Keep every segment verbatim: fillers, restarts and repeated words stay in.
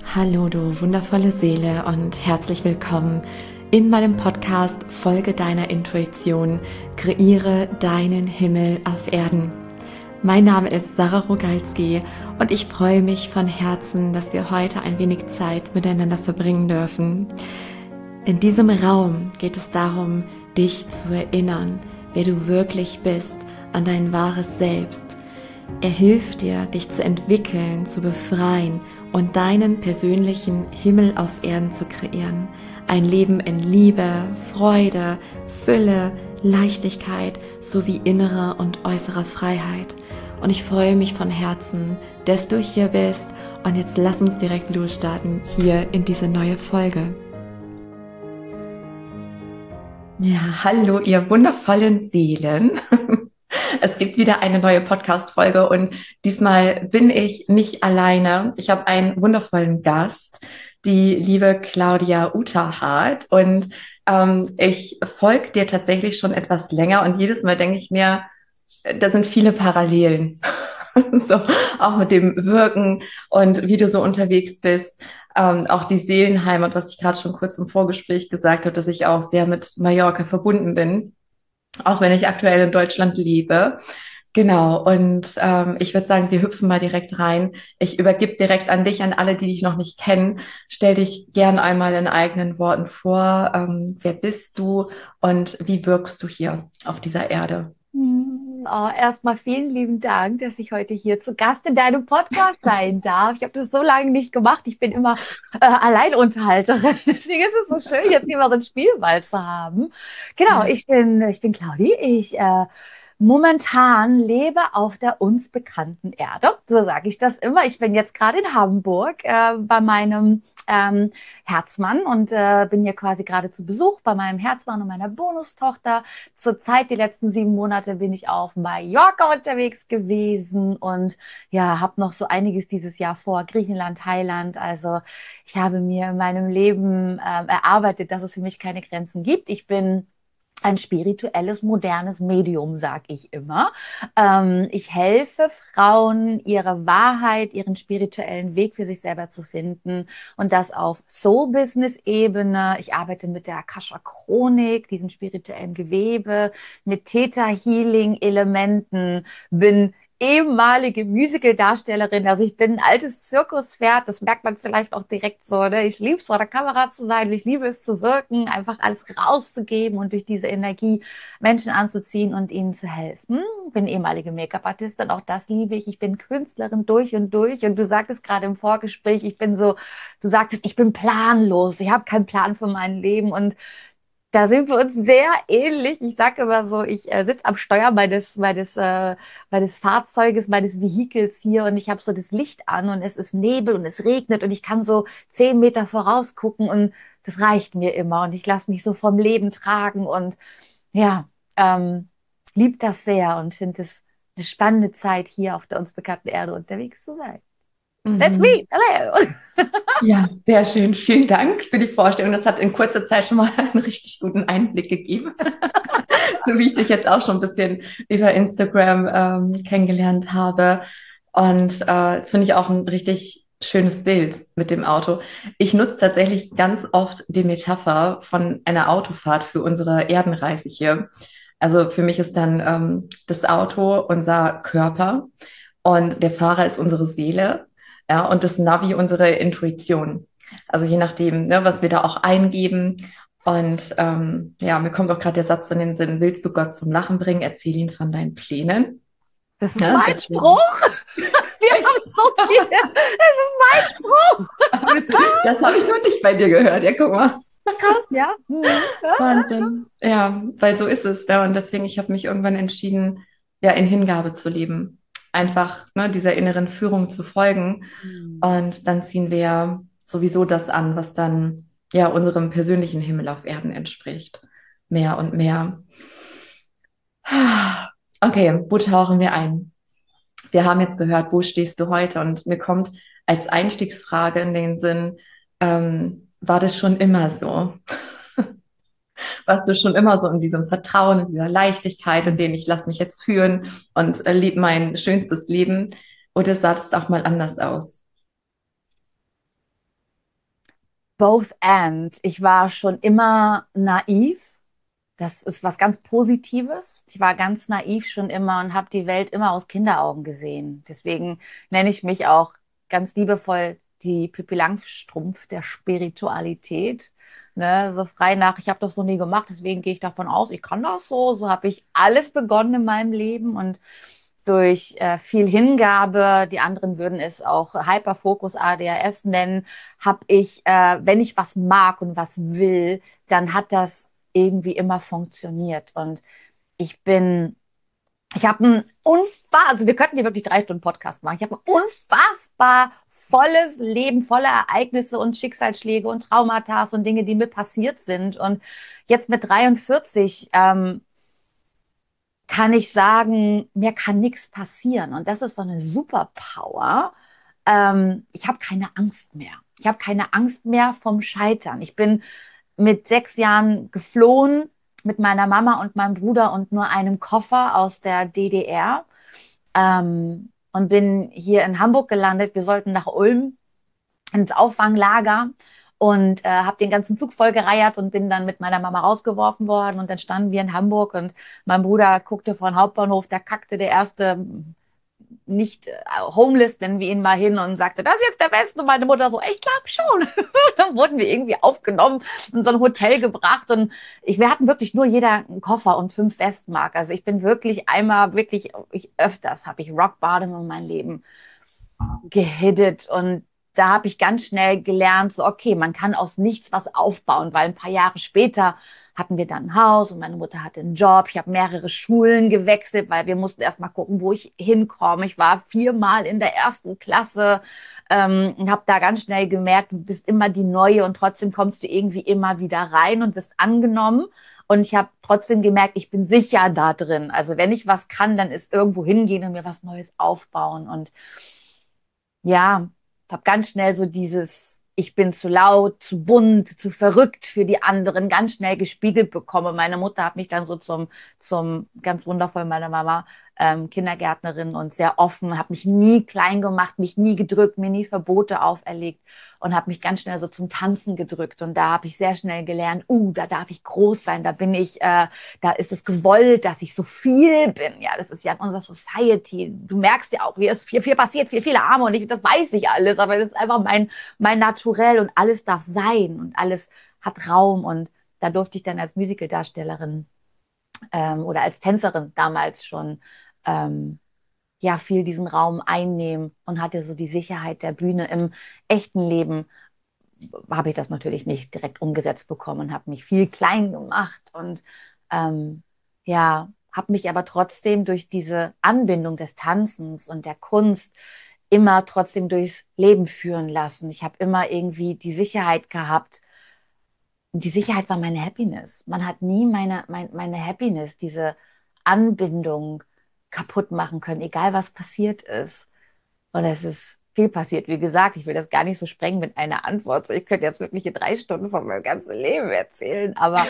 Hallo du wundervolle Seele und herzlich willkommen in meinem Podcast Folge deiner Intuition, kreiere deinen Himmel auf Erden. Mein Name ist Sarah Rogalski und ich freue mich von Herzen, dass wir heute ein wenig Zeit miteinander verbringen dürfen. In diesem Raum geht es darum, dich zu erinnern, wer du wirklich bist, an dein wahres Selbst. Er hilft dir, dich zu entwickeln, zu befreien und deinen persönlichen Himmel auf Erden zu kreieren. Ein Leben in Liebe, Freude, Fülle, Leichtigkeit sowie innerer und äußerer Freiheit. Und ich freue mich von Herzen, dass du hier bist. Und jetzt lass uns direkt losstarten hier in diese neue Folge. Ja, hallo ihr wundervollen Seelen. Es gibt wieder eine neue Podcast-Folge und diesmal bin ich nicht alleine. Ich habe einen wundervollen Gast, die liebe Claudia Uterhardt, und ähm, ich folge dir tatsächlich schon etwas länger und jedes Mal denke ich mir, da sind viele Parallelen. So, auch mit dem Wirken und wie du so unterwegs bist. Ähm, auch die Seelenheimat, was ich gerade schon kurz im Vorgespräch gesagt habe, dass ich auch sehr mit Mallorca verbunden bin, auch wenn ich aktuell in Deutschland lebe. Genau, und ähm, ich würde sagen, wir hüpfen mal direkt rein. Ich übergebe direkt an dich, an alle, die dich noch nicht kennen. Stell dich gern einmal in eigenen Worten vor. Ähm, wer bist du und wie wirkst du hier auf dieser Erde? Oh, erstmal vielen lieben Dank, dass ich heute hier zu Gast in deinem Podcast sein darf. Ich habe das so lange nicht gemacht. Ich bin immer äh, Alleinunterhalterin. Deswegen ist es so schön, jetzt hier mal so ein Spielball zu haben. Genau, Ja. ich bin, ich bin Claudi. Ich äh, momentan lebe auf der uns bekannten Erde. So sage ich das immer. Ich bin jetzt gerade in Hamburg äh, bei meinem ähm, Herzmann und äh, bin hier quasi gerade zu Besuch bei meinem Herzmann und meiner Bonustochter. Zurzeit, die letzten sieben Monate, bin ich auf Mallorca unterwegs gewesen und ja, habe noch so einiges dieses Jahr vor, Griechenland, Thailand. Also ich habe mir in meinem Leben ähm, erarbeitet, dass es für mich keine Grenzen gibt. Ich bin ein spirituelles, modernes Medium, sag ich immer. Ähm, ich helfe Frauen, ihre Wahrheit, ihren spirituellen Weg für sich selber zu finden und das auf Soul-Business-Ebene. Ich arbeite mit der Akasha-Chronik, diesem spirituellen Gewebe, mit Theta-Healing-Elementen, bin ehemalige Musical-Darstellerin. Also ich bin ein altes Zirkuspferd, das merkt man vielleicht auch direkt so. Ne? Ich liebe es, vor der Kamera zu sein, ich liebe es zu wirken, einfach alles rauszugeben und durch diese Energie Menschen anzuziehen und ihnen zu helfen. Ich bin ehemalige Make-up-Artistin, auch das liebe ich. Ich bin Künstlerin durch und durch. Und du sagtest gerade im Vorgespräch, ich bin so, du sagtest, ich bin planlos, ich habe keinen Plan für mein Leben und da sind wir uns sehr ähnlich. Ich sage immer so, ich äh, sitze am Steuer meines, meines, äh, meines Fahrzeuges, meines Vehikels hier und ich habe so das Licht an und es ist Nebel und es regnet und ich kann so zehn Meter vorausgucken und das reicht mir immer und ich lasse mich so vom Leben tragen und ja, ähm, lieb das sehr und finde es eine spannende Zeit, hier auf der uns bekannten Erde unterwegs zu sein. That's Mhm. me. Hello. Ja, sehr schön. Vielen Dank für die Vorstellung. Das hat in kurzer Zeit schon mal einen richtig guten Einblick gegeben. So wie ich dich jetzt auch schon ein bisschen über Instagram ähm, kennengelernt habe. Und äh, das finde ich auch ein richtig schönes Bild mit dem Auto. Ich nutze tatsächlich ganz oft die Metapher von einer Autofahrt für unsere Erdenreise hier. Also für mich ist dann ähm, das Auto unser Körper und der Fahrer ist unsere Seele, ja, und das Navi unsere Intuition. Also je nachdem, ne, was wir da auch eingeben. Und ähm, ja, mir kommt auch gerade der Satz in den Sinn: Willst du Gott zum Lachen bringen? Erzähl ihn von deinen Plänen. Das ist Ja, mein deswegen. Spruch. Wir haben Echt? so viele. Das ist mein Spruch. Das habe ich nur nicht bei dir gehört. Ja, guck mal. Krass, ja. Mhm. Ja. Wahnsinn. Ja, weil so ist es. Ja, und deswegen, ich habe mich irgendwann entschieden, ja, in Hingabe zu leben. Einfach, ne, dieser inneren Führung zu folgen. Mhm. Und dann ziehen wir sowieso das an, was dann ja unserem persönlichen Himmel auf Erden entspricht. Mehr und mehr. Okay, wo tauchen wir ein? Wir haben jetzt gehört, wo stehst du heute? Und mir kommt als Einstiegsfrage in den Sinn, ähm, war das schon immer so? Warst du schon immer so in diesem Vertrauen, in dieser Leichtigkeit, in dem ich lasse mich jetzt führen und äh, lebe mein schönstes Leben? Oder sah das auch mal anders aus? both and. Ich war schon immer naiv. Das ist was ganz Positives. Ich war ganz naiv schon immer und habe die Welt immer aus Kinderaugen gesehen. Deswegen nenne ich mich auch ganz liebevoll die Pippi Langstrumpf der Spiritualität. Ne, so frei nach, ich habe das noch nie gemacht, deswegen gehe ich davon aus, ich kann das so. So habe ich alles begonnen in meinem Leben und durch äh, viel Hingabe, die anderen würden es auch Hyperfokus A D H S nennen, habe ich, äh, wenn ich was mag und was will, dann hat das irgendwie immer funktioniert. Und ich bin, ich habe ein unfassbar, also wir könnten hier wirklich drei Stunden Podcast machen. Ich habe ein unfassbar volles Leben, voller Ereignisse und Schicksalsschläge und Traumata und Dinge, die mir passiert sind. Und jetzt mit dreiundvierzig ähm, kann ich sagen, mir kann nichts passieren. Und das ist so eine Superpower. Ähm, ich habe keine Angst mehr. Ich habe keine Angst mehr vom Scheitern. Ich bin mit sechs Jahren geflohen mit meiner Mama und meinem Bruder und nur einem Koffer aus der D D R ähm, und bin hier in Hamburg gelandet. Wir sollten nach Ulm ins Auffanglager und äh, habe den ganzen Zug vollgereiert und bin dann mit meiner Mama rausgeworfen worden. Und dann standen wir in Hamburg und mein Bruder guckte von Hauptbahnhof, da kackte der erste nicht äh, homeless, nennen wir ihn mal hin und sagte, das ist jetzt der Beste. Und meine Mutter so, ich glaube schon. Dann wurden wir irgendwie aufgenommen, in so ein Hotel gebracht und ich, wir hatten wirklich nur jeder einen Koffer und fünf Westmark. Also ich bin wirklich einmal, wirklich, ich öfters habe ich Rock Bottom in meinem Leben gehittet und da habe ich ganz schnell gelernt, so okay, man kann aus nichts was aufbauen, weil ein paar Jahre später hatten wir dann ein Haus und meine Mutter hatte einen Job. Ich habe mehrere Schulen gewechselt, weil wir mussten erst mal gucken, wo ich hinkomme. Ich war viermal in der ersten Klasse ähm, und habe da ganz schnell gemerkt, du bist immer die Neue und trotzdem kommst du irgendwie immer wieder rein und wirst angenommen. Und ich habe trotzdem gemerkt, ich bin sicher da drin. Also wenn ich was kann, dann ist irgendwo hingehen und mir was Neues aufbauen. Und ja, habe ganz schnell so dieses, ich bin zu laut, zu bunt, zu verrückt für die anderen, ganz schnell gespiegelt bekommen. Meine Mutter hat mich dann so zum, zum ganz wundervoll, meine Mama, ähm, Kindergärtnerin und sehr offen, habe mich nie klein gemacht, mich nie gedrückt, mir nie Verbote auferlegt und habe mich ganz schnell so zum Tanzen gedrückt. Und da habe ich sehr schnell gelernt, uh, da darf ich groß sein, da bin ich, äh, da ist es gewollt, dass ich so viel bin. Ja, das ist ja in unserer Society. Du merkst ja auch, hier ist viel, viel passiert, viel, viele Arme und ich, das weiß ich alles, aber das ist einfach mein, mein Naturell und alles darf sein und alles hat Raum. Und da durfte ich dann als Musicaldarstellerin ähm, oder als Tänzerin damals schon ähm, ja viel diesen Raum einnehmen und hatte so die Sicherheit der Bühne. Im echten Leben habe ich das natürlich nicht direkt umgesetzt bekommen, habe mich viel klein gemacht und ähm, ja, habe mich aber trotzdem durch diese Anbindung des Tanzens und der Kunst immer trotzdem durchs Leben führen lassen. Ich habe immer irgendwie die Sicherheit gehabt. Und die Sicherheit war meine Happiness. Man hat nie meine, mein, meine Happiness, diese Anbindung kaputt machen können, egal was passiert ist. Und es ist viel passiert. Wie gesagt, ich will das gar nicht so sprengen mit einer Antwort. So, ich könnte jetzt wirklich hier drei Stunden von meinem ganzen Leben erzählen, aber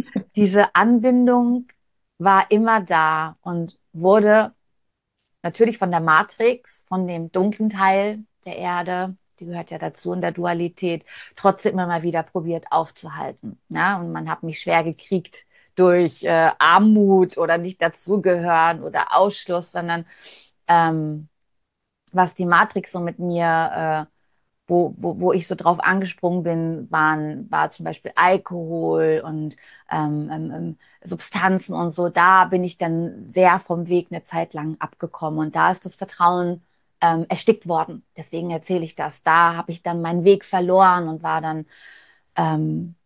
diese Anbindung war immer da und wurde natürlich von der Matrix, von dem dunklen Teil der Erde, die gehört ja dazu in der Dualität, trotzdem immer mal wieder probiert aufzuhalten. Ja, und man hat mich schwer gekriegt durch äh, Armut oder nicht dazugehören oder Ausschluss, sondern ähm, was die Matrix so mit mir, äh, wo, wo, wo ich so drauf angesprungen bin, waren, war zum Beispiel Alkohol und ähm, ähm, ähm, Substanzen und so. Da bin ich dann sehr vom Weg eine Zeit lang abgekommen und da ist das Vertrauen ähm, erstickt worden. Deswegen erzähle ich das. Da habe ich dann meinen Weg verloren und war dann ähm,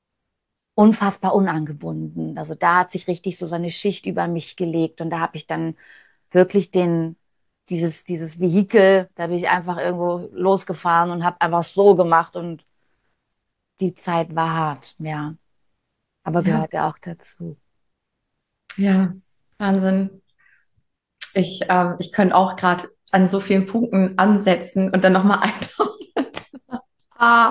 unfassbar unangebunden. Also da hat sich richtig so so eine Schicht über mich gelegt und da habe ich dann wirklich den dieses dieses Vehikel, da bin ich einfach irgendwo losgefahren und habe einfach so gemacht und die Zeit war hart, ja, aber Ja, gehörte auch dazu. ja, Wahnsinn. Ich, ähm, ich könnte auch gerade an so vielen Punkten ansetzen und dann nochmal eintauchen. Ah,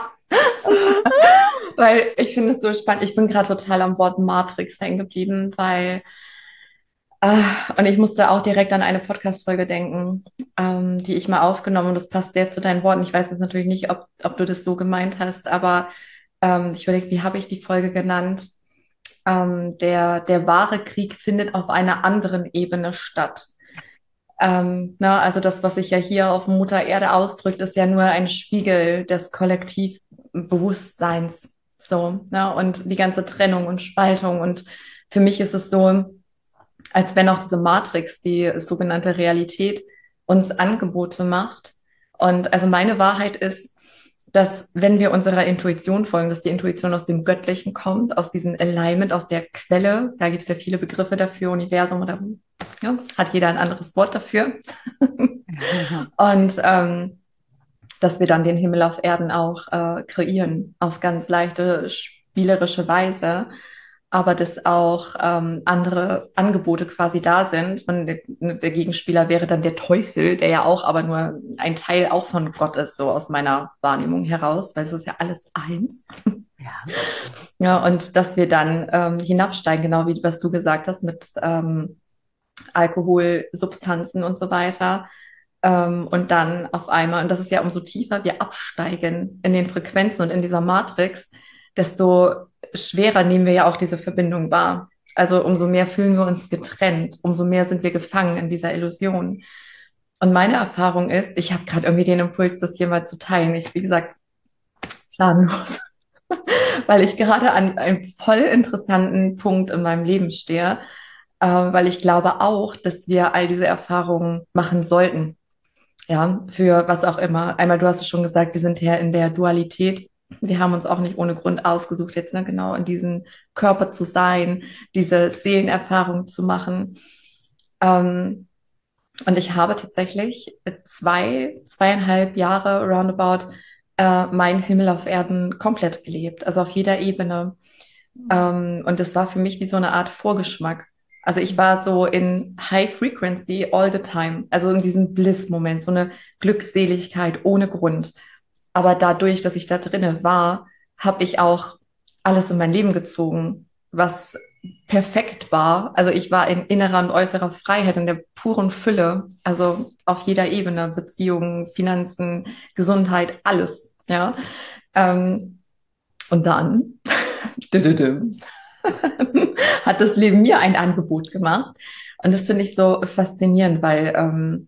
weil ich finde es so spannend. Ich bin gerade total am Wort Matrix hängen geblieben, weil, äh, und ich musste auch direkt an eine Podcast-Folge denken, ähm, die ich mal aufgenommen und das passt sehr zu deinen Worten. Ich weiß jetzt natürlich nicht, ob, ob du das so gemeint hast, aber ähm, ich überlege, wie habe ich die Folge genannt? Ähm, der, der wahre Krieg findet auf einer anderen Ebene statt. Ähm, ne, also das, was sich ja hier auf Mutter Erde ausdrückt, ist ja nur ein Spiegel des Kollektivbewusstseins. So, ne? Und die ganze Trennung und Spaltung. Und für mich ist es so, als wenn auch diese Matrix, die sogenannte Realität, uns Angebote macht. Und also meine Wahrheit ist, dass wenn wir unserer Intuition folgen, dass die Intuition aus dem Göttlichen kommt, aus diesem Alignment, aus der Quelle, da gibt es ja viele Begriffe dafür, Universum oder ja, hat jeder ein anderes Wort dafür. Und ähm, dass wir dann den Himmel auf Erden auch äh, kreieren, auf ganz leichte, spielerische Weise, aber dass auch ähm, andere Angebote quasi da sind. Und der, der Gegenspieler wäre dann der Teufel, der ja auch aber nur ein Teil auch von Gott ist, so aus meiner Wahrnehmung heraus, weil es ist ja alles eins. Ja. Ja, und dass wir dann ähm, hinabsteigen, genau wie was du gesagt hast, mit ähm, Alkohol, Substanzen und so weiter. Ähm, und dann auf einmal, und das ist ja umso tiefer wir absteigen in den Frequenzen und in dieser Matrix, desto schwerer nehmen wir ja auch diese Verbindung wahr. Also umso mehr fühlen wir uns getrennt, umso mehr sind wir gefangen in dieser Illusion. Und meine Erfahrung ist, ich habe gerade irgendwie den Impuls, das hier mal zu teilen. Ich, wie gesagt, planlos, weil ich gerade an einem voll interessanten Punkt in meinem Leben stehe, äh, weil ich glaube auch, dass wir all diese Erfahrungen machen sollten. Ja, für was auch immer. Einmal, du hast es schon gesagt, wir sind ja in der Dualität. Wir haben uns auch nicht ohne Grund ausgesucht, jetzt ne, genau in diesem Körper zu sein, diese Seelenerfahrung zu machen. Ähm, und ich habe tatsächlich zwei, zweieinhalb Jahre roundabout äh, meinen Himmel auf Erden komplett gelebt, also auf jeder Ebene. Ähm, und das war für mich wie so eine Art Vorgeschmack. Also ich war so in High Frequency all the time, also in diesem Bliss-Moment, so eine Glückseligkeit ohne Grund. Aber dadurch, dass ich da drinne war, habe ich auch alles in mein Leben gezogen, was perfekt war. Also ich war in innerer und äußerer Freiheit, in der puren Fülle, also auf jeder Ebene, Beziehungen, Finanzen, Gesundheit, alles, ja. Ähm, und dann hat das Leben mir ein Angebot gemacht. Und das finde ich so faszinierend, weil ähm,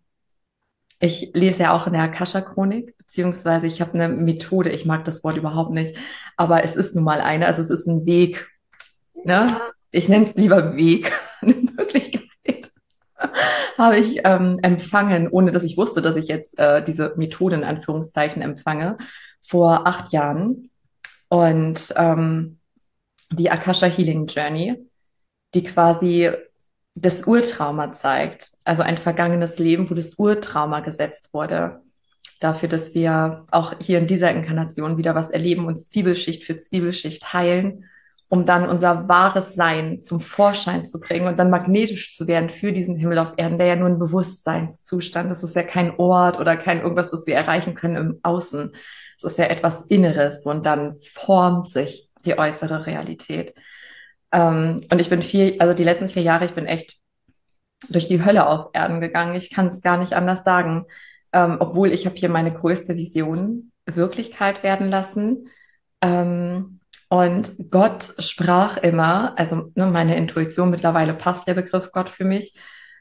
ich lese ja auch in der Akasha-Chronik, beziehungsweise ich habe eine Methode, ich mag das Wort überhaupt nicht, aber es ist nun mal eine, also es ist ein Weg, ne? Ja. Ich nenne es lieber Weg, eine Möglichkeit habe ich ähm, empfangen, ohne dass ich wusste, dass ich jetzt äh, diese Methode in Anführungszeichen empfange, vor acht Jahren. Und ähm, die Akasha Healing Journey, die quasi das Urtrauma zeigt. Also ein vergangenes Leben, wo das Urtrauma gesetzt wurde. Dafür, dass wir auch hier in dieser Inkarnation wieder was erleben, uns Zwiebelschicht für Zwiebelschicht heilen, um dann unser wahres Sein zum Vorschein zu bringen und dann magnetisch zu werden für diesen Himmel auf Erden, der ja nur ein Bewusstseinszustand ist. Das ist ja kein Ort oder kein irgendwas, was wir erreichen können im Außen. Es ist ja etwas Inneres und dann formt sich die äußere Realität. Ähm, und ich bin vier, also die letzten vier Jahre, ich bin echt durch die Hölle auf Erden gegangen. Ich kann es gar nicht anders sagen. Ähm, obwohl ich habe hier meine größte Vision Wirklichkeit werden lassen. Ähm, und Gott sprach immer, also ne, meine Intuition, mittlerweile passt der Begriff Gott für mich,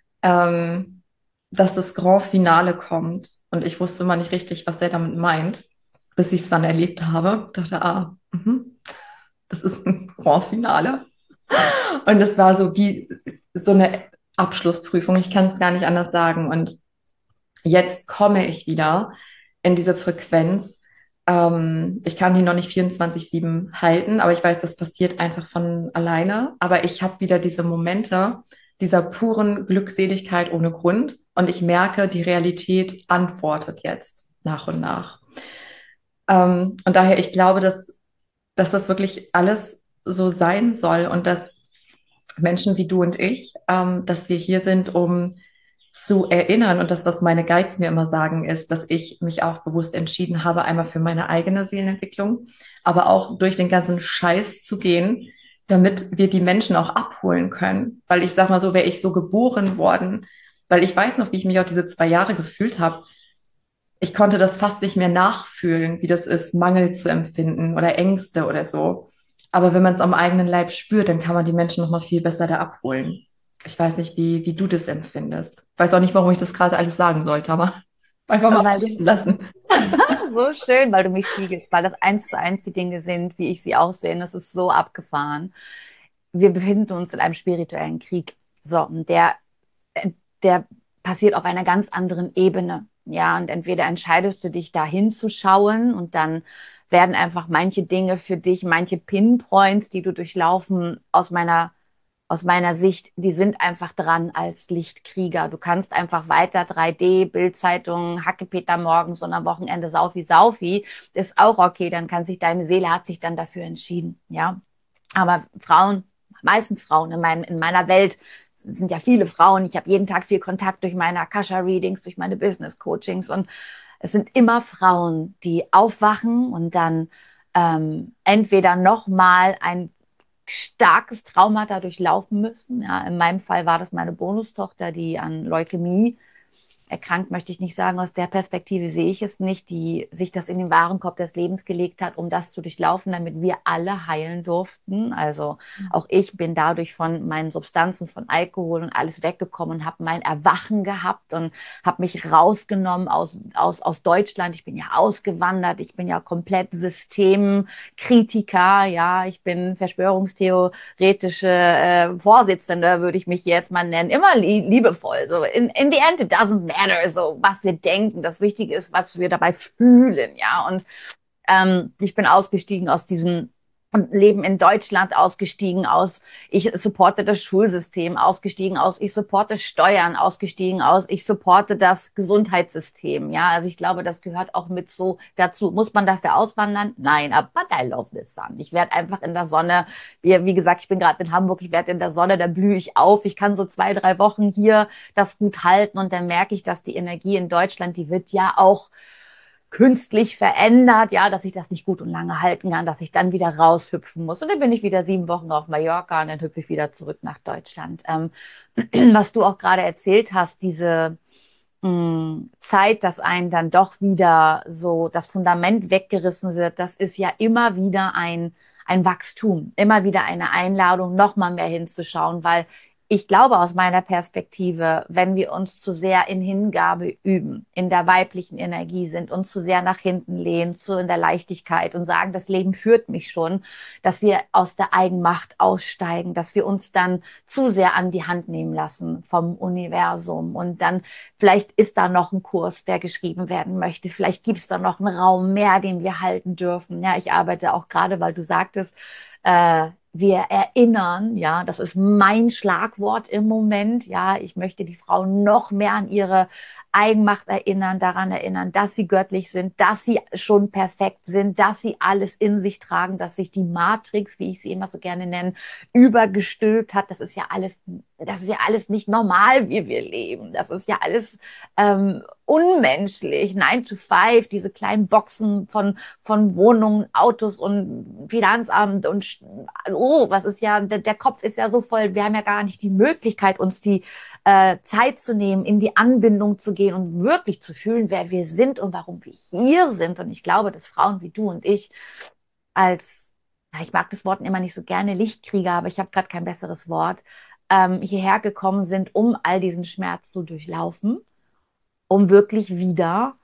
ähm, dass das Grand Finale kommt. Und ich wusste immer nicht richtig, was er damit meint, bis ich es dann erlebt habe. Ich dachte, ah, mhm, das ist ein Grand Finale. Und es war so wie so eine Abschlussprüfung. Ich kann es gar nicht anders sagen. Und jetzt komme ich wieder in diese Frequenz. Ähm, ich kann die noch nicht vierundzwanzig sieben halten, aber ich weiß, das passiert einfach von alleine. Aber ich habe wieder diese Momente dieser puren Glückseligkeit ohne Grund. Und ich merke, die Realität antwortet jetzt nach und nach. Ähm, und daher, ich glaube, dass, dass das wirklich alles so sein soll und dass Menschen wie du und ich, ähm, dass wir hier sind, um zu erinnern. Und das, was meine Guides mir immer sagen, ist, dass ich mich auch bewusst entschieden habe, einmal für meine eigene Seelenentwicklung, aber auch durch den ganzen Scheiß zu gehen, damit wir die Menschen auch abholen können. Weil ich sag mal so, wäre ich so geboren worden, weil ich weiß noch, wie ich mich auch diese zwei Jahre gefühlt habe. ich konnte das fast nicht mehr nachfühlen, wie das ist, Mangel zu empfinden oder Ängste oder so. Aber wenn man es am eigenen Leib spürt, dann kann man die Menschen noch mal viel besser da abholen. Ich weiß nicht, wie, wie du das empfindest. Weiß auch nicht, warum ich das gerade alles sagen sollte, aber einfach mal Weil fließen du lassen. so schön, weil du mich spiegelst, weil das eins zu eins die Dinge sind, wie ich sie auch sehe. Und das ist so abgefahren. Wir befinden uns in einem spirituellen Krieg. So, und der, der passiert auf einer ganz anderen Ebene. Ja, und entweder entscheidest du dich da hinzuschauen und dann werden einfach manche Dinge für dich, manche Pinpoints, die du durchlaufen, aus meiner aus meiner Sicht, die sind einfach dran als Lichtkrieger. Du kannst einfach weiter drei D, Bildzeitungen, Hackepeter morgens und am Wochenende Saufi Saufi, ist auch okay, dann kann sich deine Seele hat sich dann dafür entschieden, ja. Aber Frauen, meistens Frauen in, mein, in meiner Welt, es sind ja viele Frauen. Ich habe jeden Tag viel Kontakt durch meine Akasha-Readings, durch meine Business-Coachings und es sind immer Frauen, die aufwachen und dann ähm, entweder nochmal ein starkes Trauma dadurch laufen müssen. Ja, in meinem Fall war das meine Bonustochter, die an Leukämie erkrankt, möchte ich nicht sagen. Aus der Perspektive sehe ich es nicht, die sich das in den Warenkorb des Lebens gelegt hat, um das zu durchlaufen, damit wir alle heilen durften. Also auch ich bin dadurch von meinen Substanzen, von Alkohol und alles weggekommen und habe mein Erwachen gehabt und habe mich rausgenommen aus, aus, aus Deutschland. Ich bin ja ausgewandert. Ich bin ja komplett Systemkritiker. Ja, ich bin verschwörungstheoretische äh, Vorsitzende, würde ich mich jetzt mal nennen. Immer li liebevoll. So in, in the end, it doesn't matter. So was wir denken. Das Wichtige ist, was wir dabei fühlen. Ja, und ähm, ich bin ausgestiegen aus diesem Leben in Deutschland, ausgestiegen aus, ich supporte das Schulsystem, ausgestiegen aus, ich supporte Steuern, ausgestiegen aus, ich supporte das Gesundheitssystem. Ja, also ich glaube, das gehört auch mit so dazu. Muss man dafür auswandern? Nein, aber I love this sun. Ich werde einfach in der Sonne, wie, wie gesagt, ich bin gerade in Hamburg, ich werde in der Sonne, da blühe ich auf. Ich kann so zwei, drei Wochen hier das gut halten und dann merke ich, dass die Energie in Deutschland, die wird ja auch künstlich verändert, ja, dass ich das nicht gut und lange halten kann, dass ich dann wieder raushüpfen muss. Und dann bin ich wieder sieben Wochen auf Mallorca und dann hüpfe ich wieder zurück nach Deutschland. Ähm, was du auch gerade erzählt hast, diese mh, Zeit, dass einen dann doch wieder so das Fundament weggerissen wird, das ist ja immer wieder ein, ein Wachstum, immer wieder eine Einladung, noch mal mehr hinzuschauen, weil ich glaube aus meiner Perspektive, wenn wir uns zu sehr in Hingabe üben, in der weiblichen Energie sind, uns zu sehr nach hinten lehnen, zu in der Leichtigkeit und sagen, das Leben führt mich schon, dass wir aus der Eigenmacht aussteigen, dass wir uns dann zu sehr an die Hand nehmen lassen vom Universum und dann vielleicht ist da noch ein Kurs, der geschrieben werden möchte, vielleicht gibt es da noch einen Raum mehr, den wir halten dürfen. Ja, ich arbeite auch gerade, weil du sagtest, äh, wir erinnern, ja, das ist mein Schlagwort im Moment. Ja, ich möchte die Frauen noch mehr an ihre Eigenmacht erinnern, daran erinnern, dass sie göttlich sind, dass sie schon perfekt sind, dass sie alles in sich tragen, dass sich die Matrix, wie ich sie immer so gerne nenne, übergestülpt hat. Das ist ja alles, das ist ja alles nicht normal, wie wir leben. Das ist ja alles ähm, unmenschlich. Nine to five, diese kleinen Boxen von von Wohnungen, Autos und Finanzamt und oh, was ist ja, der, der Kopf ist ja so voll, wir haben ja gar nicht die Möglichkeit, uns die äh, Zeit zu nehmen, in die Anbindung zu gehen und wirklich zu fühlen, wer wir sind und warum wir hier sind. Und ich glaube, dass Frauen wie du und ich als, ja, ich mag das Wort immer nicht so gerne, Lichtkrieger, aber ich habe gerade kein besseres Wort, ähm, hierher gekommen sind, um all diesen Schmerz zu durchlaufen, um wirklich wieder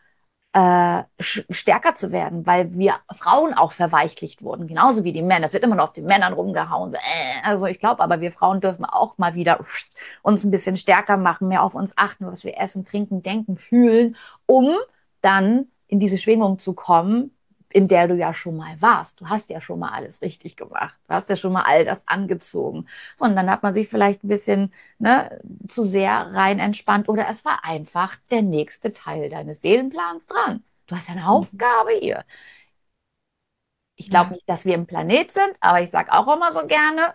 äh, stärker zu werden, weil wir Frauen auch verweichlicht wurden, genauso wie die Männer. Es wird immer noch auf den Männern rumgehauen. So, äh, also ich glaube, aber wir Frauen dürfen auch mal wieder uns ein bisschen stärker machen, mehr auf uns achten, was wir essen, trinken, denken, fühlen, um dann in diese Schwingung zu kommen, in der du ja schon mal warst. Du hast ja schon mal alles richtig gemacht. Du hast ja schon mal all das angezogen. So, und dann hat man sich vielleicht ein bisschen ne, zu sehr rein entspannt oder es war einfach der nächste Teil deines Seelenplans dran. Du hast eine Aufgabe hier. Ich glaube Ja, nicht, dass wir ein Planet sind, aber ich sage auch immer so gerne,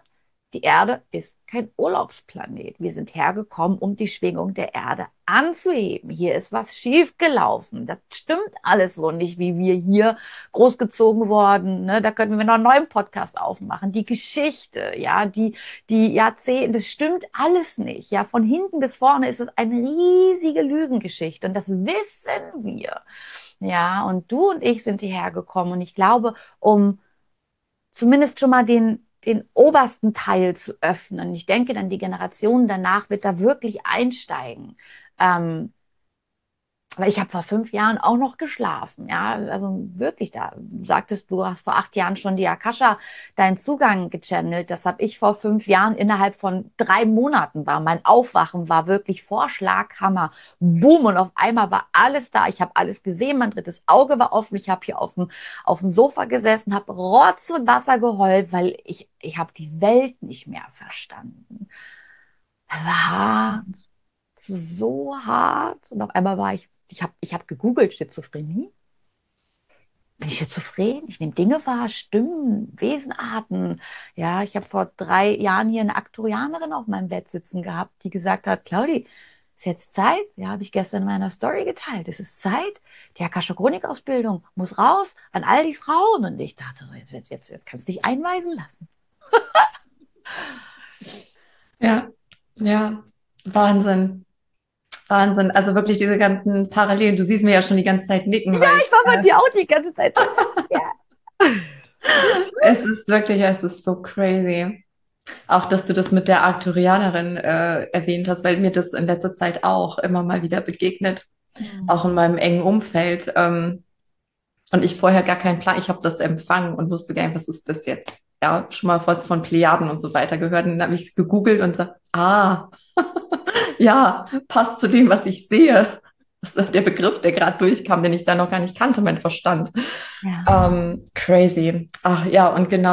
Die Erde ist kein Urlaubsplanet. Wir sind hergekommen, um die Schwingung der Erde anzuheben. Hier ist was schiefgelaufen. Das stimmt alles so nicht, wie wir hier großgezogen worden. Ne? Da könnten wir noch einen neuen Podcast aufmachen. Die Geschichte, ja, die, die Jahrzehnte, das stimmt alles nicht. Ja, von hinten bis vorne ist es eine riesige Lügengeschichte. Und das wissen wir. Ja, und du und ich sind hierher gekommen. Und ich glaube, um zumindest schon mal den, den obersten Teil zu öffnen. Ich denke dann, die Generation danach wird da wirklich einsteigen. Ähm, weil ich habe vor fünf Jahren auch noch geschlafen, ja, also wirklich, da sagtest du, hast vor acht Jahren schon die Akasha deinen Zugang gechannelt. Das habe ich vor fünf Jahren innerhalb von drei Monaten war. Mein Aufwachen war wirklich Vorschlaghammer, boom, und auf einmal war alles da. Ich habe alles gesehen, mein drittes Auge war offen. Ich habe hier auf dem auf dem Sofa gesessen, habe Rotz und Wasser geheult, weil ich ich habe die Welt nicht mehr verstanden. Das war hart, so hart. Und auf einmal war ich, ich habe ich hab gegoogelt, Schizophrenie. Bin ich schizophren? Ich nehme Dinge wahr, Stimmen, Wesenarten. Ja, ich habe vor drei Jahren hier eine Aktorianerin auf meinem Bett sitzen gehabt, die gesagt hat, Claudi, ist jetzt Zeit. Ja, habe ich gestern in meiner Story geteilt. Es ist Zeit. Die Akasha Chronik-Ausbildung muss raus an all die Frauen. Und ich dachte so, jetzt, jetzt, jetzt, jetzt kannst du dich einweisen lassen. Ja, ja, Wahnsinn. Wahnsinn. Also wirklich diese ganzen Parallelen. Du siehst mir ja schon die ganze Zeit nicken, Ja, weil ich war bei dir auch die ganze Zeit so. Ja. es ist wirklich, es ist so crazy. Auch, dass du das mit der Arcturianerin äh, erwähnt hast, weil mir das in letzter Zeit auch immer mal wieder begegnet, auch in meinem engen Umfeld. Ähm, und ich vorher gar keinen Plan, ich habe das empfangen und wusste gar nicht, was ist das jetzt? Ja, schon mal was von Plejaden und so weiter gehört. Und dann habe ich es gegoogelt und so, ah, ja, passt zu dem, was ich sehe. Das ist der Begriff, der gerade durchkam, den ich da noch gar nicht kannte, mein Verstand. Ja. Ähm, crazy. Ach ja, und genau,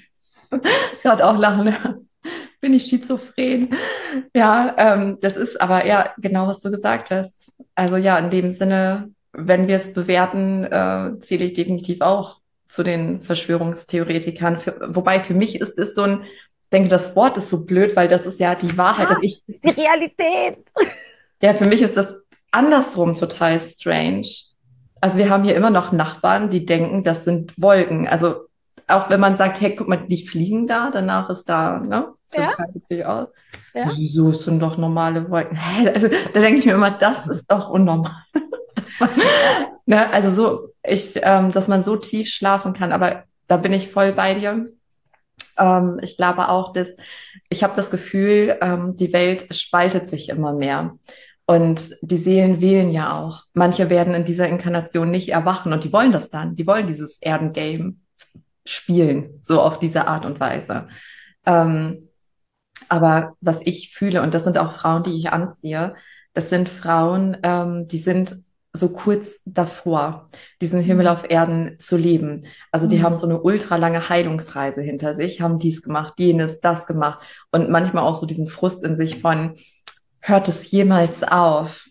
gerade auch lachen, bin ich schizophren. Ja, ähm, das ist aber ja genau, was du gesagt hast. Also ja, in dem Sinne, wenn wir es bewerten, äh, zähle ich definitiv auch zu den Verschwörungstheoretikern. Für, wobei für mich ist es so ein, ich denke, das Wort ist so blöd, weil das ist ja die Wahrheit. Ja, Also ich, das ist die Realität. ja, für mich ist das andersrum total strange. Also wir haben hier immer noch Nachbarn, die denken, das sind Wolken. Also auch wenn man sagt, hey, guck mal, die fliegen da, danach ist da, ne? Ja, Total witzig aus. ja. Wieso es sind doch normale Wolken? Hä? Also da denke ich mir immer, das ist doch unnormal. Dass man, ne? Also so, ich, ähm, dass man so tief schlafen kann, aber da bin ich voll bei dir. Ähm, ich glaube auch, dass ich habe das Gefühl, ähm, die Welt spaltet sich immer mehr. Und die Seelen wählen ja auch. Manche werden in dieser Inkarnation nicht erwachen und die wollen das dann. Die wollen dieses Erdengame spielen, so auf diese Art und Weise. Ähm, aber was ich fühle, und das sind auch Frauen, die ich anziehe, das sind Frauen, ähm, die sind so kurz davor, diesen Himmel Mhm. auf Erden zu leben. Also die haben Mhm. so eine ultra lange Heilungsreise hinter sich, haben dies gemacht, jenes, das gemacht und manchmal auch so diesen Frust in sich von, hört es jemals auf?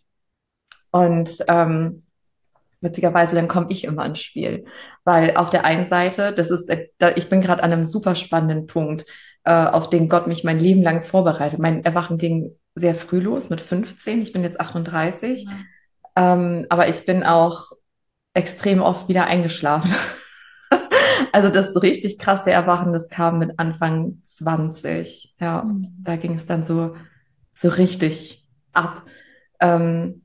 Und ähm, witzigerweise, dann komme ich immer ins Spiel. Weil auf der einen Seite, das ist, äh, da, ich bin gerade an einem super spannenden Punkt, äh, auf den Gott mich mein Leben lang vorbereitet. Mein Erwachen ging sehr früh los, mit fünfzehn. Ich bin jetzt achtunddreißig. Ja. Ähm, aber ich bin auch extrem oft wieder eingeschlafen. Also das richtig krasse Erwachen, das kam mit Anfang zwanzig. Ja, Mhm. da ging es dann so, so richtig ab. Ähm,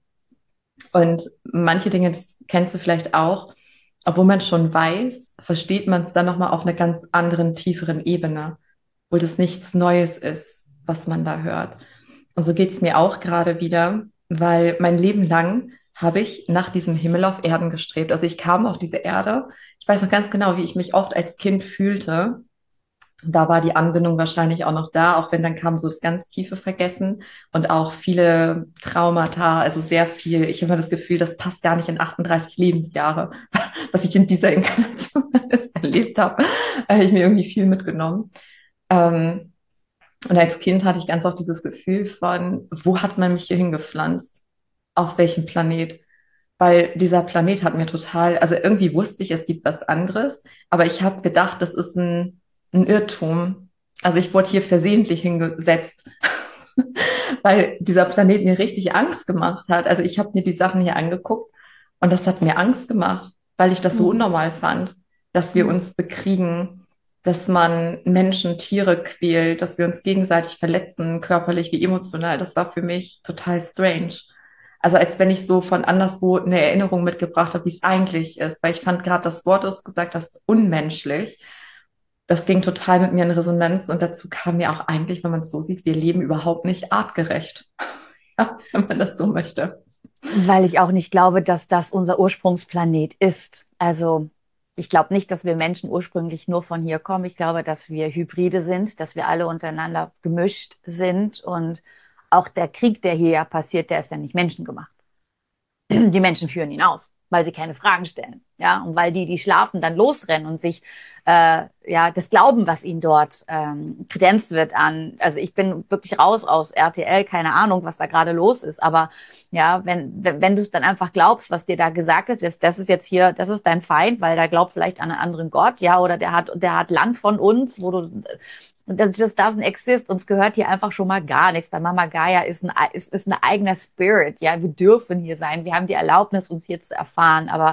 und manche Dinge, das kennst du vielleicht auch, obwohl man schon weiß, versteht man es dann nochmal auf einer ganz anderen, tieferen Ebene, wo das nichts Neues ist, was man da hört. Und so geht es mir auch gerade wieder, weil mein Leben lang habe ich nach diesem Himmel auf Erden gestrebt. Also ich kam auf diese Erde. Ich weiß noch ganz genau, wie ich mich oft als Kind fühlte. Da war die Anbindung wahrscheinlich auch noch da, auch wenn dann kam so das ganz tiefe Vergessen und auch viele Traumata, also sehr viel. Ich habe immer das Gefühl, das passt gar nicht in achtunddreißig Lebensjahre, was ich in dieser Inkarnation alles erlebt habe. Da habe ich mir irgendwie viel mitgenommen. Ähm, und als Kind hatte ich ganz oft dieses Gefühl von, wo hat man mich hier hingepflanzt? Auf welchem Planet? Weil dieser Planet hat mir total, also irgendwie wusste ich, es gibt was anderes, aber ich habe gedacht, das ist ein, ein Irrtum. Also ich wurde hier versehentlich hingesetzt, weil dieser Planet mir richtig Angst gemacht hat. Also ich habe mir die Sachen hier angeguckt und das hat mir Angst gemacht, weil ich das so Mhm. unnormal fand, dass wir Mhm. uns bekriegen, dass man Menschen, Tiere quält, dass wir uns gegenseitig verletzen, körperlich wie emotional. Das war für mich total strange. Also als wenn ich so von anderswo eine Erinnerung mitgebracht habe, wie es eigentlich ist, weil ich fand gerade das Wort, das du gesagt hast, unmenschlich. Das ging total mit mir in Resonanz und dazu kam mir auch eigentlich, wenn man es so sieht, wir leben überhaupt nicht artgerecht, ja, wenn man das so möchte. Weil ich auch nicht glaube, dass das unser Ursprungsplanet ist. Also ich glaube nicht, dass wir Menschen ursprünglich nur von hier kommen. Ich glaube, dass wir Hybride sind, dass wir alle untereinander gemischt sind. Und auch der Krieg, der hier ja passiert, der ist ja nicht menschengemacht. Die Menschen führen ihn aus, weil sie keine Fragen stellen. Ja, und weil die, die schlafen, dann losrennen und sich äh, ja das glauben, was ihnen dort ähm, kredenzt wird an. Also ich bin wirklich raus aus R T L, keine Ahnung, was da gerade los ist. Aber ja, wenn, wenn, wenn du es dann einfach glaubst, was dir da gesagt ist, jetzt, das ist jetzt hier, das ist dein Feind, weil der glaubt vielleicht an einen anderen Gott, ja, oder der hat, der hat Land von uns, wo du das just doesn't exist. Uns gehört hier einfach schon mal gar nichts. Bei Mama Gaia ist ein, ist, ist ein eigener Spirit. Ja, wir dürfen hier sein. Wir haben die Erlaubnis, uns hier zu erfahren. Aber,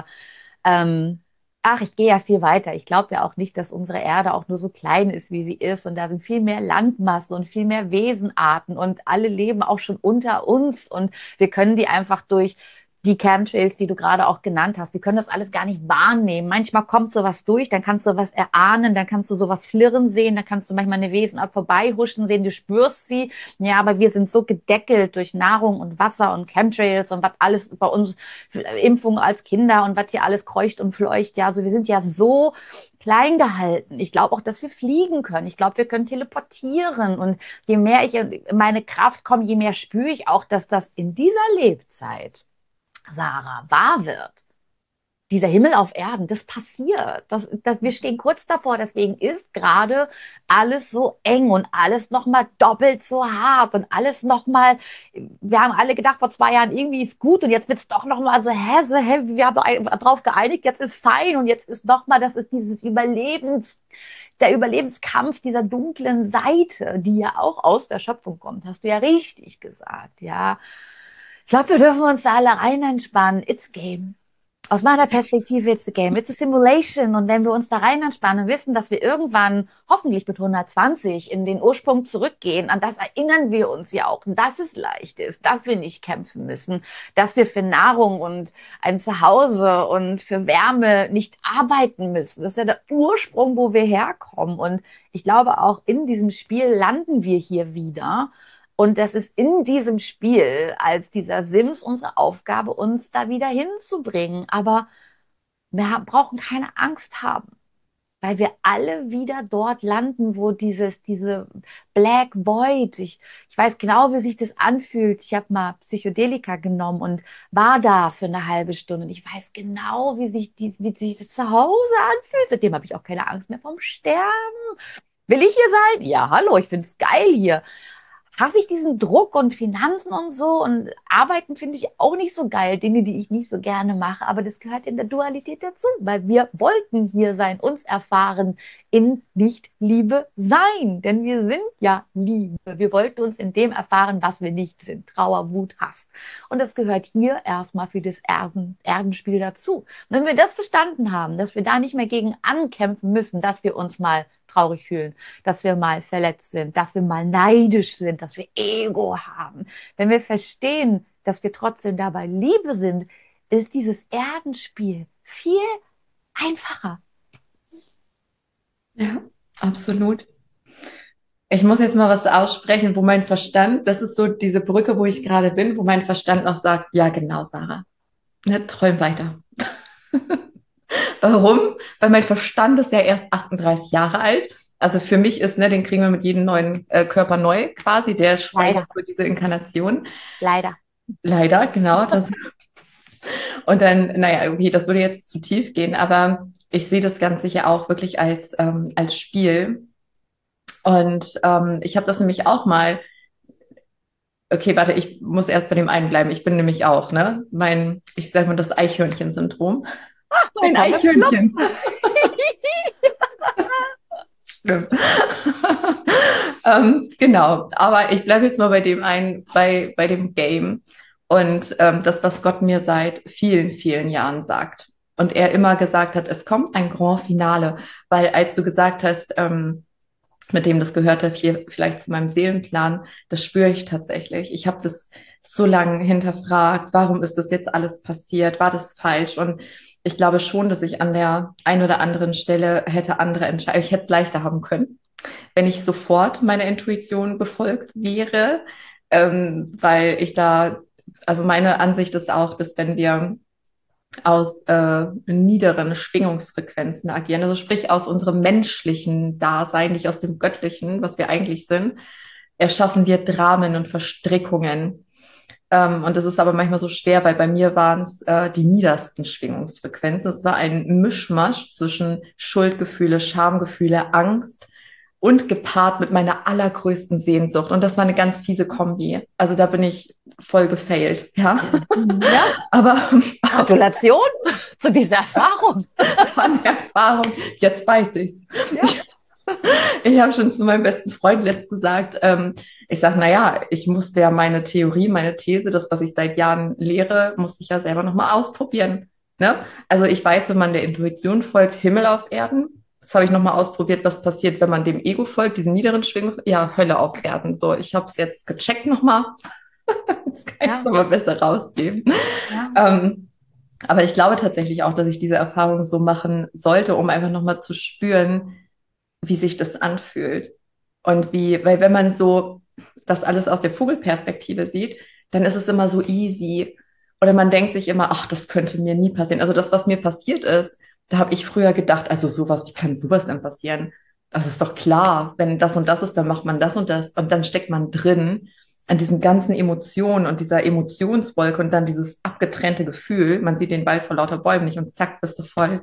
ähm, ach, ich gehe ja viel weiter. Ich glaube ja auch nicht, dass unsere Erde auch nur so klein ist, wie sie ist. Und da sind viel mehr Landmassen und viel mehr Wesenarten und alle leben auch schon unter uns. Und wir können die einfach durch die Chemtrails, die du gerade auch genannt hast. Wir können das alles gar nicht wahrnehmen. Manchmal kommt sowas durch, dann kannst du was erahnen, dann kannst du sowas flirren sehen, dann kannst du manchmal eine Wesenart vorbeihuschen sehen, du spürst sie. Ja, aber wir sind so gedeckelt durch Nahrung und Wasser und Chemtrails und was alles bei uns, Impfungen als Kinder und was hier alles kreucht und fleucht. Ja, also wir sind ja so klein gehalten. Ich glaube auch, dass wir fliegen können. Ich glaube, wir können teleportieren. Und je mehr ich in meine Kraft komme, je mehr spüre ich auch, dass das in dieser Lebzeit, Sarah, wahr wird. Dieser Himmel auf Erden, das passiert. Das, das, wir stehen kurz davor. Deswegen ist gerade alles so eng und alles nochmal doppelt so hart und alles nochmal, wir haben alle gedacht vor zwei Jahren, irgendwie ist gut und jetzt wird's doch nochmal so, hä, so, hä, wir haben darauf geeinigt, jetzt ist fein und jetzt ist nochmal, das ist dieses Überlebens, der Überlebenskampf dieser dunklen Seite, die ja auch aus der Schöpfung kommt, hast du ja richtig gesagt, ja. Ich glaube, wir dürfen uns da alle rein entspannen. It's game. Aus meiner Perspektive it's a game. It's a simulation. Und wenn wir uns da rein entspannen und wissen, dass wir irgendwann, hoffentlich mit hundertzwanzig, in den Ursprung zurückgehen, an das erinnern wir uns ja auch, dass es leicht ist, dass wir nicht kämpfen müssen, dass wir für Nahrung und ein Zuhause und für Wärme nicht arbeiten müssen. Das ist ja der Ursprung, wo wir herkommen. Und ich glaube, auch in diesem Spiel landen wir hier wieder. Und das ist in diesem Spiel als dieser Sims unsere Aufgabe, uns da wieder hinzubringen. Aber wir haben, brauchen keine Angst haben, weil wir alle wieder dort landen, wo dieses, diese Black Void, ich, ich weiß genau, wie sich das anfühlt. Ich habe mal Psychedelika genommen und war da für eine halbe Stunde. Und ich weiß genau, wie sich, dies, wie sich das zu Hause anfühlt. Seitdem habe ich auch keine Angst mehr vom Sterben. Will ich hier sein? Ja, hallo, ich find's geil hier. Hasse ich diesen Druck und Finanzen und so und Arbeiten finde ich auch nicht so geil, Dinge, die ich nicht so gerne mache, aber das gehört in der Dualität dazu, weil wir wollten hier sein, uns erfahren in Nicht-Liebe sein, denn wir sind ja Liebe. Wir wollten uns in dem erfahren, was wir nicht sind, Trauer, Wut, Hass. Und das gehört hier erstmal für das Erden, Erdenspiel dazu. Und wenn wir das verstanden haben, dass wir da nicht mehr gegen ankämpfen müssen, dass wir uns mal traurig fühlen, dass wir mal verletzt sind, dass wir mal neidisch sind, dass wir Ego haben. Wenn wir verstehen, dass wir trotzdem dabei Liebe sind, ist dieses Erdenspiel viel einfacher. Ja, absolut. Ich muss jetzt mal was aussprechen, wo mein Verstand, das ist so diese Brücke, wo ich gerade bin, wo mein Verstand noch sagt, ja genau, Sarah, ne, träum weiter. Warum? Weil mein Verstand ist ja erst achtunddreißig Jahre alt. Also für mich ist, ne, den kriegen wir mit jedem neuen äh, Körper neu quasi, der speichert Leider, nur diese Inkarnation. leider. Leider, genau. Das. Und dann, naja, okay, das würde jetzt zu tief gehen, aber ich sehe das Ganze ja auch wirklich als, ähm, als Spiel. Und ähm, ich habe das nämlich auch mal, okay, warte, ich muss erst bei dem einen bleiben. Ich bin nämlich auch, ne? Mein, ich sage mal, das Eichhörnchen-Syndrom. Mein Willkommen im Club. Eichhörnchen. Stimmt. Ähm, genau, aber ich bleibe jetzt mal bei dem einen, bei, bei dem Game und ähm, das, was Gott mir seit vielen, vielen Jahren sagt. Und er immer gesagt hat, es kommt ein Grand Finale, weil als du gesagt hast, ähm, mit dem das gehört hat, hier vielleicht zu meinem Seelenplan, das spüre ich tatsächlich. Ich habe das so lange hinterfragt, warum ist das jetzt alles passiert, war das falsch? Und ich glaube schon, dass ich an der einen oder anderen Stelle hätte andere Entscheidungen, ich hätte es leichter haben können, wenn ich sofort meiner Intuition befolgt wäre, ähm, weil ich da, also meine Ansicht ist auch, dass wenn wir aus äh, niederen Schwingungsfrequenzen agieren, also sprich aus unserem menschlichen Dasein, nicht aus dem göttlichen, was wir eigentlich sind, erschaffen wir Dramen und Verstrickungen. Ähm, und das ist aber manchmal so schwer, weil bei mir waren es äh, die niedersten Schwingungsfrequenzen. Es war ein Mischmasch zwischen Schuldgefühle, Schamgefühle, Angst und gepaart mit meiner allergrößten Sehnsucht. Und das war eine ganz fiese Kombi. Also da bin ich voll gefailt, ja. Ja, Aber Gratulation zu dieser Erfahrung. von Erfahrung, jetzt weiß ich's. Ja. Ich, ich habe schon zu meinem besten Freund letzt gesagt, ähm, ich sage, naja, ich musste ja meine Theorie, meine These, das, was ich seit Jahren lehre, musste ich ja selber nochmal ausprobieren. Ne? Also ich weiß, wenn man der Intuition folgt, Himmel auf Erden. Das habe ich nochmal ausprobiert, was passiert, wenn man dem Ego folgt, diesen niederen Schwingungs... Ja, Hölle auf Erden. So, ich habe es jetzt gecheckt nochmal. Das kann ich Ja. nochmal besser rausgeben. Ja. Ähm, aber ich glaube tatsächlich auch, dass ich diese Erfahrung so machen sollte, um einfach nochmal zu spüren, wie sich das anfühlt. Und wie, weil wenn man so das alles aus der Vogelperspektive sieht, dann ist es immer so easy. Oder man denkt sich immer, ach, das könnte mir nie passieren. Also das, was mir passiert ist, da habe ich früher gedacht, also sowas, wie kann sowas denn passieren? Das ist doch klar, wenn das und das ist, dann macht man das und das. Und dann steckt man drin an diesen ganzen Emotionen und dieser Emotionswolke und dann dieses abgetrennte Gefühl. Man sieht den Wald vor lauter Bäumen nicht und zack, bist du voll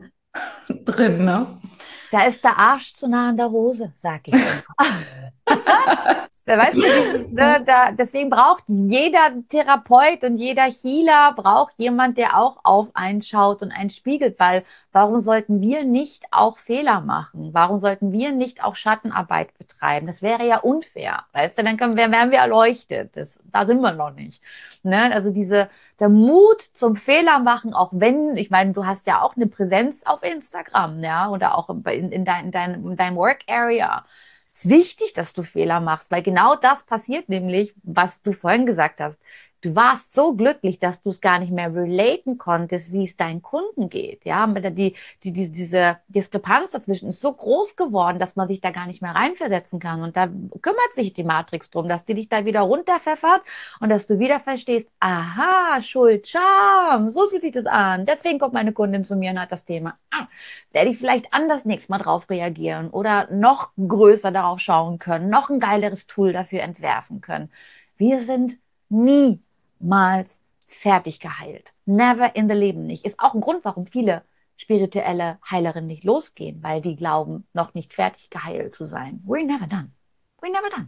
drin, ne? Da ist der Arsch zu nah an der Hose, sag ich immer. Weißt du, dieses, ne, da, deswegen braucht jeder Therapeut und jeder Healer braucht jemand, der auch auf einen schaut und einen spiegelt, weil warum sollten wir nicht auch Fehler machen? Warum sollten wir nicht auch Schattenarbeit betreiben? Das wäre ja unfair, weißt du, dann können wir, wären wir erleuchtet. Das, da sind wir noch nicht. Ne? Also diese, der Mut zum Fehler machen, auch wenn, ich meine, du hast ja auch eine Präsenz auf Instagram, ja, oder auch in, in, dein, in, dein, in deinem Work Area. Es ist wichtig, dass du Fehler machst, weil genau das passiert nämlich, was du vorhin gesagt hast. Du warst so glücklich, dass du es gar nicht mehr relaten konntest, wie es deinen Kunden geht. Ja, die, die, die, diese Diskrepanz dazwischen ist so groß geworden, dass man sich da gar nicht mehr reinversetzen kann. Und da kümmert sich die Matrix drum, dass die dich da wieder runterpfeffert und dass du wieder verstehst, aha, Schuld, Scham, so fühlt sich das an. Deswegen kommt meine Kundin zu mir und hat das Thema. Ah, werde ich vielleicht anders nächstes Mal drauf reagieren oder noch größer darauf schauen können, noch ein geileres Tool dafür entwerfen können. Wir sind nie niemals fertig geheilt. Never in the Leben nicht. Ist auch ein Grund, warum viele spirituelle Heilerinnen nicht losgehen, weil die glauben, noch nicht fertig geheilt zu sein. We're never done. We're never done.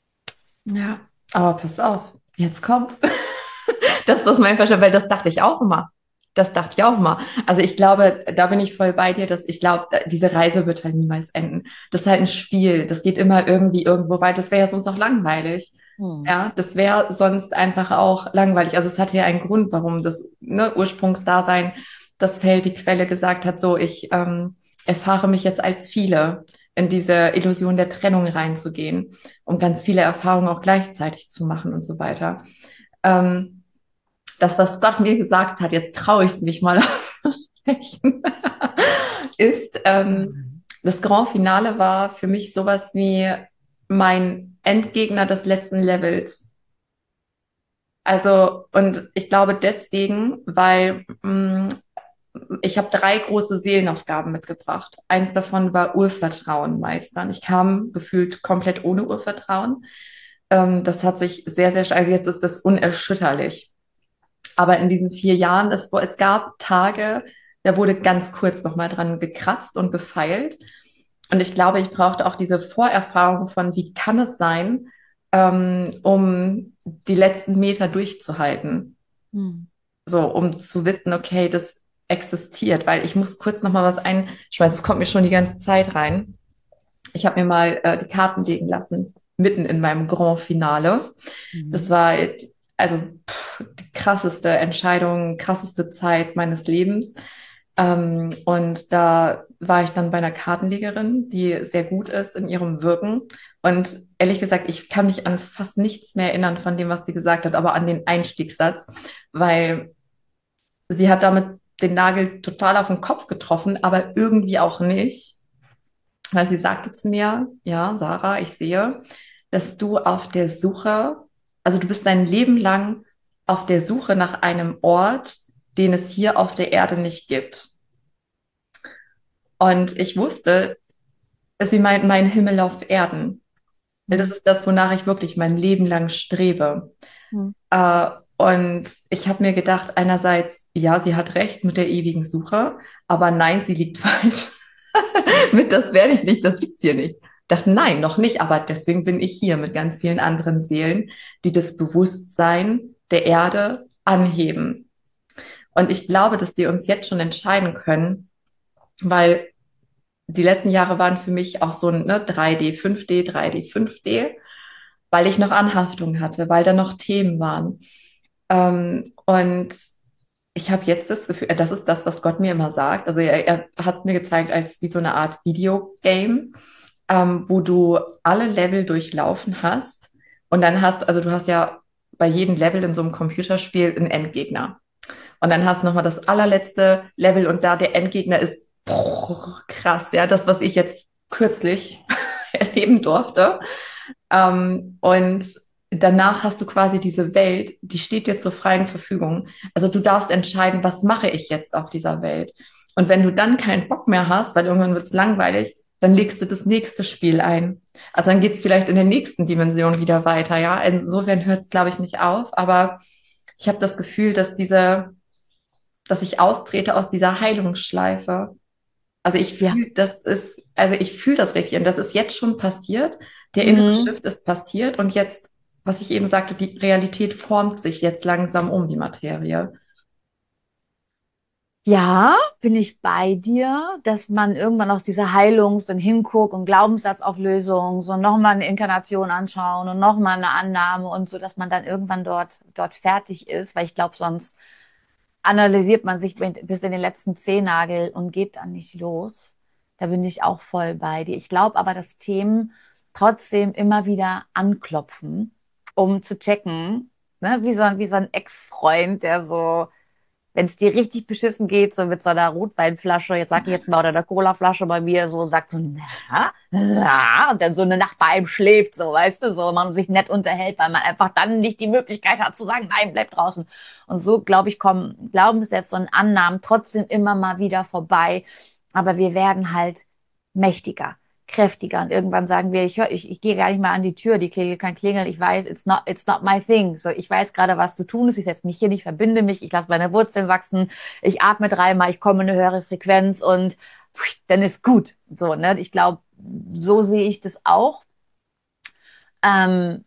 Ja, aber pass auf, jetzt kommt's. Das, was mein Verstand, weil das dachte ich auch immer. Das dachte ich auch immer. Also ich glaube, da bin ich voll bei dir, dass ich glaube, diese Reise wird halt niemals enden. Das ist halt ein Spiel. Das geht immer irgendwie irgendwo weiter. Das wäre ja sonst auch langweilig. Hm. Ja, das wäre sonst einfach auch langweilig. Also es hatte ja einen Grund, warum das ne, Ursprungsdasein, das Feld, die Quelle gesagt hat, so ich ähm, erfahre mich jetzt als viele in diese Illusion der Trennung reinzugehen, um ganz viele Erfahrungen auch gleichzeitig zu machen und so weiter. Ähm, das, was Gott mir gesagt hat, jetzt traue ich es mich mal auszusprechen, ist, ähm, das Grand Finale war für mich sowas wie mein Endgegner des letzten Levels. Also, und ich glaube deswegen, weil mh, ich habe drei große Seelenaufgaben mitgebracht. Eins davon war Urvertrauen meistern. Ich kam gefühlt komplett ohne Urvertrauen. Ähm, das hat sich sehr, sehr, also jetzt ist das unerschütterlich. Aber in diesen vier Jahren, es, es gab Tage, da wurde ganz kurz nochmal dran gekratzt und gefeilt. Und ich glaube, ich brauchte auch diese Vorerfahrung von, wie kann es sein, ähm, um die letzten Meter durchzuhalten. Hm. So, um zu wissen, okay, das existiert, weil ich muss kurz nochmal was einschmeißen. Es kommt mir schon die ganze Zeit rein. Ich habe mir mal äh, die Karten legen lassen mitten in meinem Grand Finale. Das Mhm. war also pff, die krasseste Entscheidung, krasseste Zeit meines Lebens. Ähm, und da war ich dann bei einer Kartenlegerin, die sehr gut ist in ihrem Wirken. Und ehrlich gesagt, ich kann mich an fast nichts mehr erinnern von dem, was sie gesagt hat, aber an den Einstiegssatz, weil sie hat damit den Nagel total auf den Kopf getroffen, aber irgendwie auch nicht, weil sie sagte zu mir, ja, Sarah, ich sehe, dass du auf der Suche, also du bist dein Leben lang auf der Suche nach einem Ort, den es hier auf der Erde nicht gibt. Und ich wusste, sie meint meinen Himmel auf Erden. Das Mhm. ist das, wonach ich wirklich mein Leben lang strebe. Mhm. Äh, und ich habe mir gedacht, einerseits, ja, sie hat recht mit der ewigen Suche, aber nein, sie liegt falsch. Mit das werde ich nicht, das gibt's hier nicht. Ich dachte, nein, noch nicht, aber deswegen bin ich hier mit ganz vielen anderen Seelen, die das Bewusstsein der Erde anheben. Und ich glaube, dass wir uns jetzt schon entscheiden können, weil die letzten Jahre waren für mich auch so ein ne, drei D, fünf D, drei D, fünf D, weil ich noch Anhaftung hatte, weil da noch Themen waren. Ähm, und ich habe jetzt das Gefühl, das ist das, was Gott mir immer sagt. Also er, er hat es mir gezeigt als wie so eine Art Videogame, ähm, wo du alle Level durchlaufen hast. Und dann hast, also du hast ja bei jedem Level in so einem Computerspiel einen Endgegner. Und dann hast du nochmal das allerletzte Level und da der Endgegner ist boah, krass, ja, das, was ich jetzt kürzlich erleben durfte. Ähm, und danach hast du quasi diese Welt, die steht dir zur freien Verfügung. Also du darfst entscheiden, was mache ich jetzt auf dieser Welt. Und wenn du dann keinen Bock mehr hast, weil irgendwann wird es langweilig, dann legst du das nächste Spiel ein. Also dann geht es vielleicht in der nächsten Dimension wieder weiter, ja. Insofern hört es, glaube ich, nicht auf. Aber ich habe das Gefühl, dass diese, dass ich austrete aus dieser Heilungsschleife. Also ich Ja. fühle, das ist, also ich fühle das richtig und das ist jetzt schon passiert. Der innere Mhm. Shift ist passiert und jetzt, was ich eben sagte, die Realität formt sich jetzt langsam um die Materie. Ja, bin ich bei dir, dass man irgendwann aus dieser Heilungs- und Hinguck- und Glaubenssatzauflösung so nochmal eine Inkarnation anschauen und nochmal eine Annahme und so, dass man dann irgendwann dort, dort fertig ist, weil ich glaube, sonst analysiert man sich bis in den letzten Zehennagel und geht dann nicht los. Da bin ich auch voll bei dir. Ich glaube aber, dass Themen trotzdem immer wieder anklopfen, um zu checken, ne? Wie so, ein- wie so ein Ex-Freund, der so, wenn es dir richtig beschissen geht, so mit so einer Rotweinflasche, jetzt sag ich jetzt mal, oder einer Colaflasche bei mir, so sagt so, na, na, und dann so eine Nacht bei einem schläft, so, weißt du, so, man sich nett unterhält, weil man einfach dann nicht die Möglichkeit hat zu sagen, nein, bleib draußen. Und so, glaube ich, kommen Glaubenssätze und Annahmen trotzdem immer mal wieder vorbei, aber wir werden halt mächtiger, kräftiger und irgendwann sagen wir, ich, hör, ich, ich gehe gar nicht mal an die Tür, die Klingel kann klingeln, ich weiß, it's not, it's not my thing. So, ich weiß gerade, was zu tun ist, ich setze mich hin, ich verbinde mich, ich lasse meine Wurzeln wachsen, ich atme dreimal, ich komme in eine höhere Frequenz und dann ist gut. So, ne? Ich glaube, so sehe ich das auch. Ähm,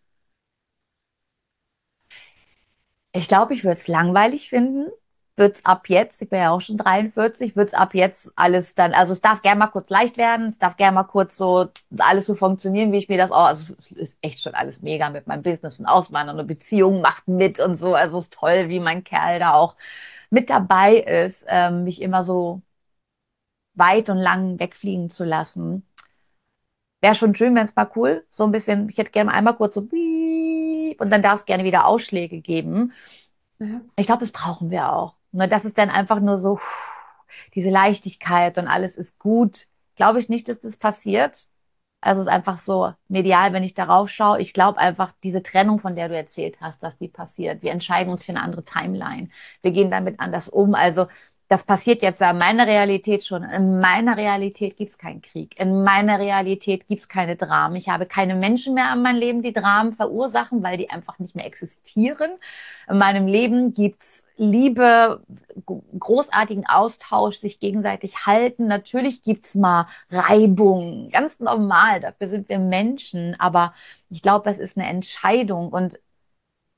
Ich glaube, ich würde es langweilig finden. Würde es ab jetzt, ich bin ja auch schon dreiundvierzig, würde es ab jetzt alles dann, also es darf gerne mal kurz leicht werden, es darf gerne mal kurz so alles so funktionieren, wie ich mir das auch, also es ist echt schon alles mega mit meinem Business und Auswandern und Beziehung macht mit und so, also es ist toll, wie mein Kerl da auch mit dabei ist, ähm, mich immer so weit und lang wegfliegen zu lassen. Wäre schon schön, wenn es mal cool, so ein bisschen, ich hätte gerne einmal kurz so piep, und dann darf es gerne wieder Ausschläge geben. Ja. Ich glaube, das brauchen wir auch. Ne, das ist dann einfach nur so diese Leichtigkeit und alles ist gut. Glaube ich nicht, dass das passiert. Also es ist einfach so medial, wenn ich darauf schaue. Ich glaube einfach, diese Trennung, von der du erzählt hast, dass die passiert. Wir entscheiden uns für eine andere Timeline. Wir gehen damit anders um. Also das passiert jetzt in meiner Realität schon. In meiner Realität gibt's keinen Krieg. In meiner Realität gibt's keine Dramen. Ich habe keine Menschen mehr in meinem Leben, die Dramen verursachen, weil die einfach nicht mehr existieren. In meinem Leben gibt's Liebe, großartigen Austausch, sich gegenseitig halten. Natürlich gibt's mal Reibung, ganz normal. Dafür sind wir Menschen. Aber ich glaube, es ist eine Entscheidung. Und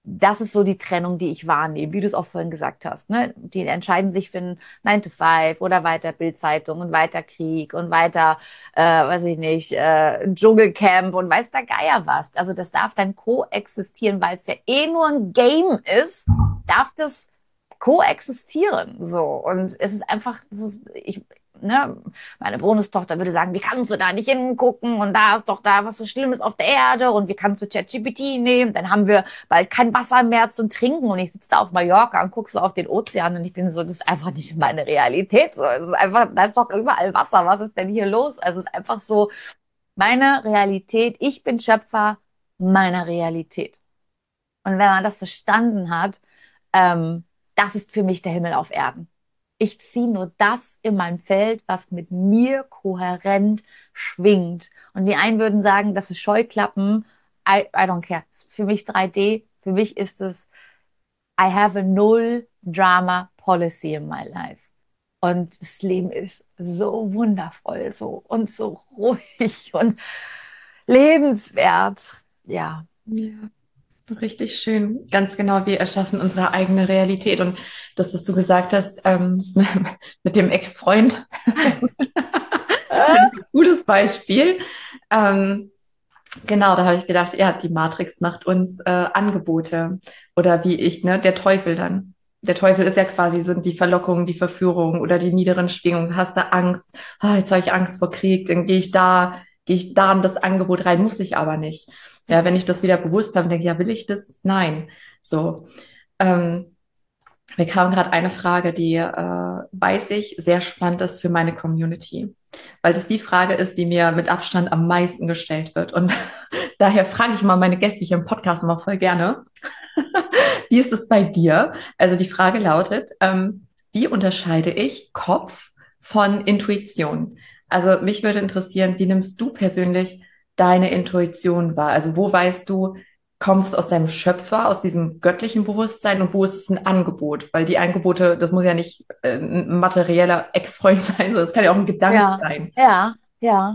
das ist so die Trennung, die ich wahrnehme, wie du es auch vorhin gesagt hast. Ne? Die entscheiden sich für ein Nine to Five oder weiter Bildzeitung und weiter Krieg und weiter, äh, weiß ich nicht, äh, Dschungelcamp und weiß der Geier was. Also das darf dann koexistieren, weil es ja eh nur ein Game ist, darf das koexistieren. So. Und es ist einfach, es ist, ich, ne, meine Bonustochter würde sagen, wie kannst du da nicht hingucken und da ist doch da was so Schlimmes auf der Erde und wie kannst du ChatGPT nehmen? Dann haben wir bald kein Wasser mehr zum Trinken und ich sitze da auf Mallorca und gucke so auf den Ozean und ich bin so, das ist einfach nicht meine Realität. So, es ist einfach, da ist doch überall Wasser. Was ist denn hier los? Also es ist einfach so meine Realität. Ich bin Schöpfer meiner Realität. Und wenn man das verstanden hat, ähm, das ist für mich der Himmel auf Erden. Ich ziehe nur das in mein Feld, was mit mir kohärent schwingt. Und die einen würden sagen, das ist Scheuklappen. I, I don't care. Für mich drei D. Für mich ist es, I have a null drama policy in my life. Und das Leben ist so wundervoll, so und so ruhig und lebenswert. Ja. Ja. Richtig schön. Ganz genau, wir erschaffen unsere eigene Realität. Und das, was du gesagt hast, ähm, mit dem Ex-Freund, ein cooles Beispiel. Ähm, genau, da habe ich gedacht, ja, die Matrix macht uns äh, Angebote. Oder wie ich, ne, der Teufel dann. Der Teufel ist ja quasi, sind die Verlockungen, die Verführungen oder die niederen Schwingungen. Hast du Angst? Ah, jetzt habe ich Angst vor Krieg, dann gehe ich da, gehe ich da in das Angebot rein, muss ich aber nicht. Ja, wenn ich das wieder bewusst habe, denke ich, ja, will ich das? Nein. So. Ähm, Mir kam gerade eine Frage, die, äh, weiß ich, sehr spannend ist für meine Community, weil das die Frage ist, die mir mit Abstand am meisten gestellt wird. Und daher frage ich mal meine Gäste hier im Podcast immer voll gerne, wie ist es bei dir? Also die Frage lautet, ähm, wie unterscheide ich Kopf von Intuition? Also mich würde interessieren, wie nimmst du persönlich deine Intuition wahr? Also wo weißt du, kommst du aus deinem Schöpfer, aus diesem göttlichen Bewusstsein und wo ist es ein Angebot? Weil die Angebote, das muss ja nicht äh, ein materieller Ex-Freund sein, sondern es kann ja auch ein Gedanke Ja, sein. ja, ja.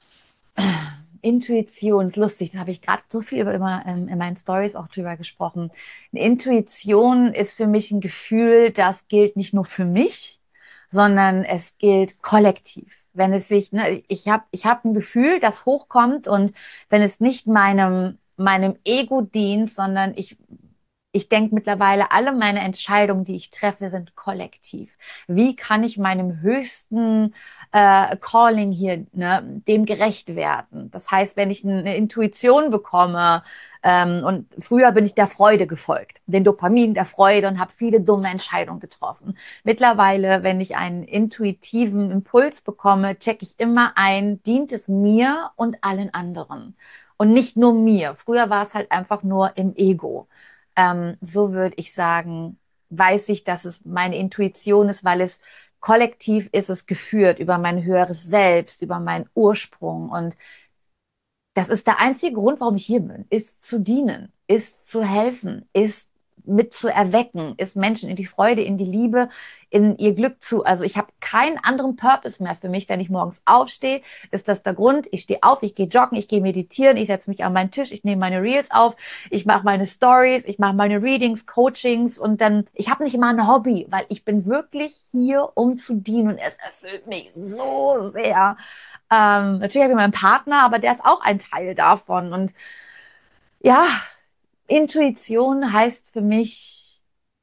Intuition ist lustig, da habe ich gerade so viel über immer ähm, in meinen Stories auch drüber gesprochen. Eine Intuition ist für mich ein Gefühl, das gilt nicht nur für mich, sondern es gilt kollektiv. Wenn es sich, ne, ich habe ich hab ein Gefühl, das hochkommt und wenn es nicht meinem meinem Ego dient, sondern ich ich denke mittlerweile, alle meine Entscheidungen, die ich treffe, sind kollektiv. Wie kann ich meinem höchsten äh, Calling hier, ne, dem gerecht werden? Das heißt, wenn ich eine Intuition bekomme, ähm, und früher bin ich der Freude gefolgt, den Dopamin der Freude und habe viele dumme Entscheidungen getroffen. Mittlerweile, wenn ich einen intuitiven Impuls bekomme, checke ich immer ein, dient es mir und allen anderen? Und nicht nur mir. Früher war es halt einfach nur im Ego. Ähm, so würde ich sagen, weiß ich, dass es meine Intuition ist, weil es kollektiv ist, es geführt über mein höheres Selbst, über meinen Ursprung. Und das ist der einzige Grund, warum ich hier bin, ist zu dienen, ist zu helfen, ist mit zu erwecken, ist Menschen in die Freude, in die Liebe, in ihr Glück zu. Also ich habe keinen anderen Purpose mehr für mich, wenn ich morgens aufstehe. Ist das der Grund? Ich stehe auf, ich gehe joggen, ich gehe meditieren, ich setze mich an meinen Tisch, ich nehme meine Reels auf, ich mache meine Stories, ich mache meine Readings, Coachings und dann, ich habe nicht immer ein Hobby, weil ich bin wirklich hier, um zu dienen und es erfüllt mich so sehr. Ähm, natürlich habe ich meinen Partner, aber der ist auch ein Teil davon. Und ja, Intuition heißt für mich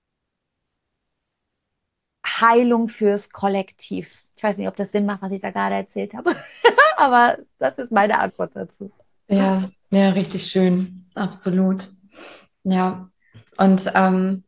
Heilung fürs Kollektiv. Ich weiß nicht, ob das Sinn macht, was ich da gerade erzählt habe, aber das ist meine Antwort dazu. Ja, ja, richtig schön. Absolut. Ja. Und ähm,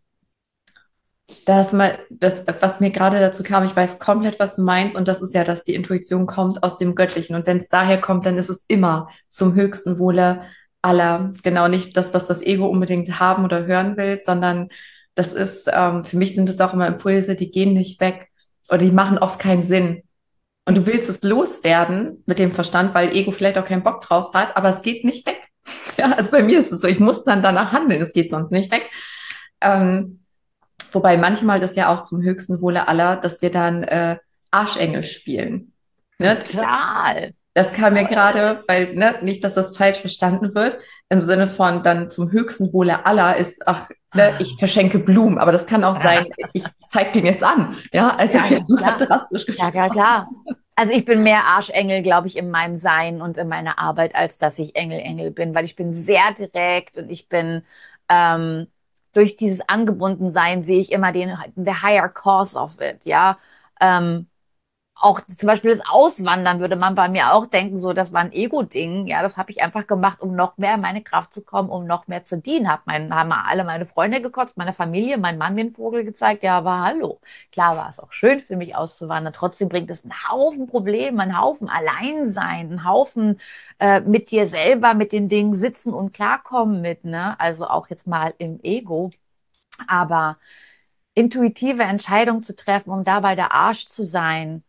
das mal, das, was mir gerade dazu kam, ich weiß komplett, was du meinst, und das ist ja, dass die Intuition kommt aus dem Göttlichen. Und wenn es daher kommt, dann ist es immer zum höchsten Wohle aller. Genau, nicht das, was das Ego unbedingt haben oder hören will, sondern das ist, ähm, für mich sind es auch immer Impulse, die gehen nicht weg oder die machen oft keinen Sinn. Und du willst es loswerden mit dem Verstand, weil Ego vielleicht auch keinen Bock drauf hat, aber es geht nicht weg. Ja, also bei mir ist es so, ich muss dann danach handeln, es geht sonst nicht weg. Ähm, Wobei manchmal das ja auch zum höchsten Wohle aller, dass wir dann äh, Arschengel spielen. Ne? Total. Das kam mir gerade, weil, ne, nicht, dass das falsch verstanden wird, im Sinne von dann zum höchsten Wohle aller ist, ach, ne, ich verschenke Blumen, aber das kann auch sein, ich zeig den jetzt an. Ja, also Ja, jetzt ganz mal klar. drastisch Ja, ja, gesprochen. klar. Also ich bin mehr Arschengel, glaube ich, in meinem Sein und in meiner Arbeit, als dass ich Engel, Engel bin, weil ich bin sehr direkt und ich bin ähm, durch dieses Angebundensein sehe ich immer den the higher cause of it, ja. Ähm, auch zum Beispiel das Auswandern würde man bei mir auch denken, so, das war ein Ego-Ding. Ja, das habe ich einfach gemacht, um noch mehr in meine Kraft zu kommen, um noch mehr zu dienen. Hab mein, haben alle meine Freunde gekotzt, meine Familie, mein Mann mir einen Vogel gezeigt. Ja, aber hallo. Klar war es auch schön für mich auszuwandern. Trotzdem bringt es einen Haufen Probleme, einen Haufen Alleinsein, einen Haufen äh, mit dir selber, mit den Dingen sitzen und klarkommen mit, ne? Also auch jetzt mal im Ego. Aber intuitive Entscheidungen zu treffen, um dabei der Arsch zu sein,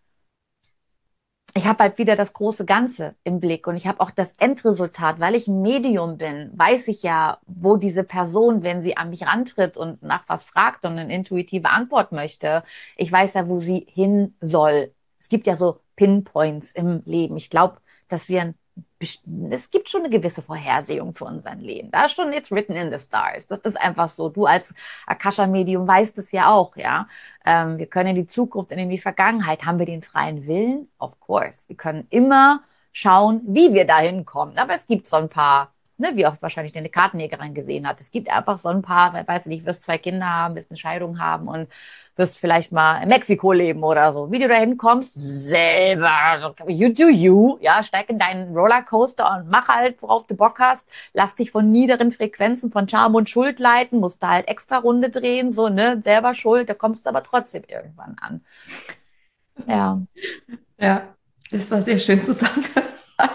ich habe halt wieder das große Ganze im Blick und ich habe auch das Endresultat, weil ich ein Medium bin, weiß ich ja, wo diese Person, wenn sie an mich rantritt und nach was fragt und eine intuitive Antwort möchte, ich weiß ja, wo sie hin soll. Es gibt ja so Pinpoints im Leben. Ich glaube, dass wir ein es gibt schon eine gewisse Vorhersehung für unser Leben. Da ist schon it's written in the stars. Das ist einfach so. Du als Akasha-Medium weißt es ja auch, ja. Ähm, wir können in die Zukunft und in die Vergangenheit. Haben wir den freien Willen? Of course. Wir können immer schauen, wie wir dahin kommen. Aber es gibt so ein paar, ne, wie auch wahrscheinlich eine Kartenjägerin gesehen hat. Es gibt einfach so ein paar, weiß ich nicht, wirst zwei Kinder haben, wirst eine Scheidung haben und wirst vielleicht mal in Mexiko leben oder so. Wie du dahin kommst, selber. You do you. Ja, steig in deinen Rollercoaster und mach halt, worauf du Bock hast. Lass dich von niederen Frequenzen von Scham und Schuld leiten, musst da halt extra Runde drehen, so, ne, selber schuld, da kommst du aber trotzdem irgendwann an. Ja. Ja, das war sehr schön zusammengefasst.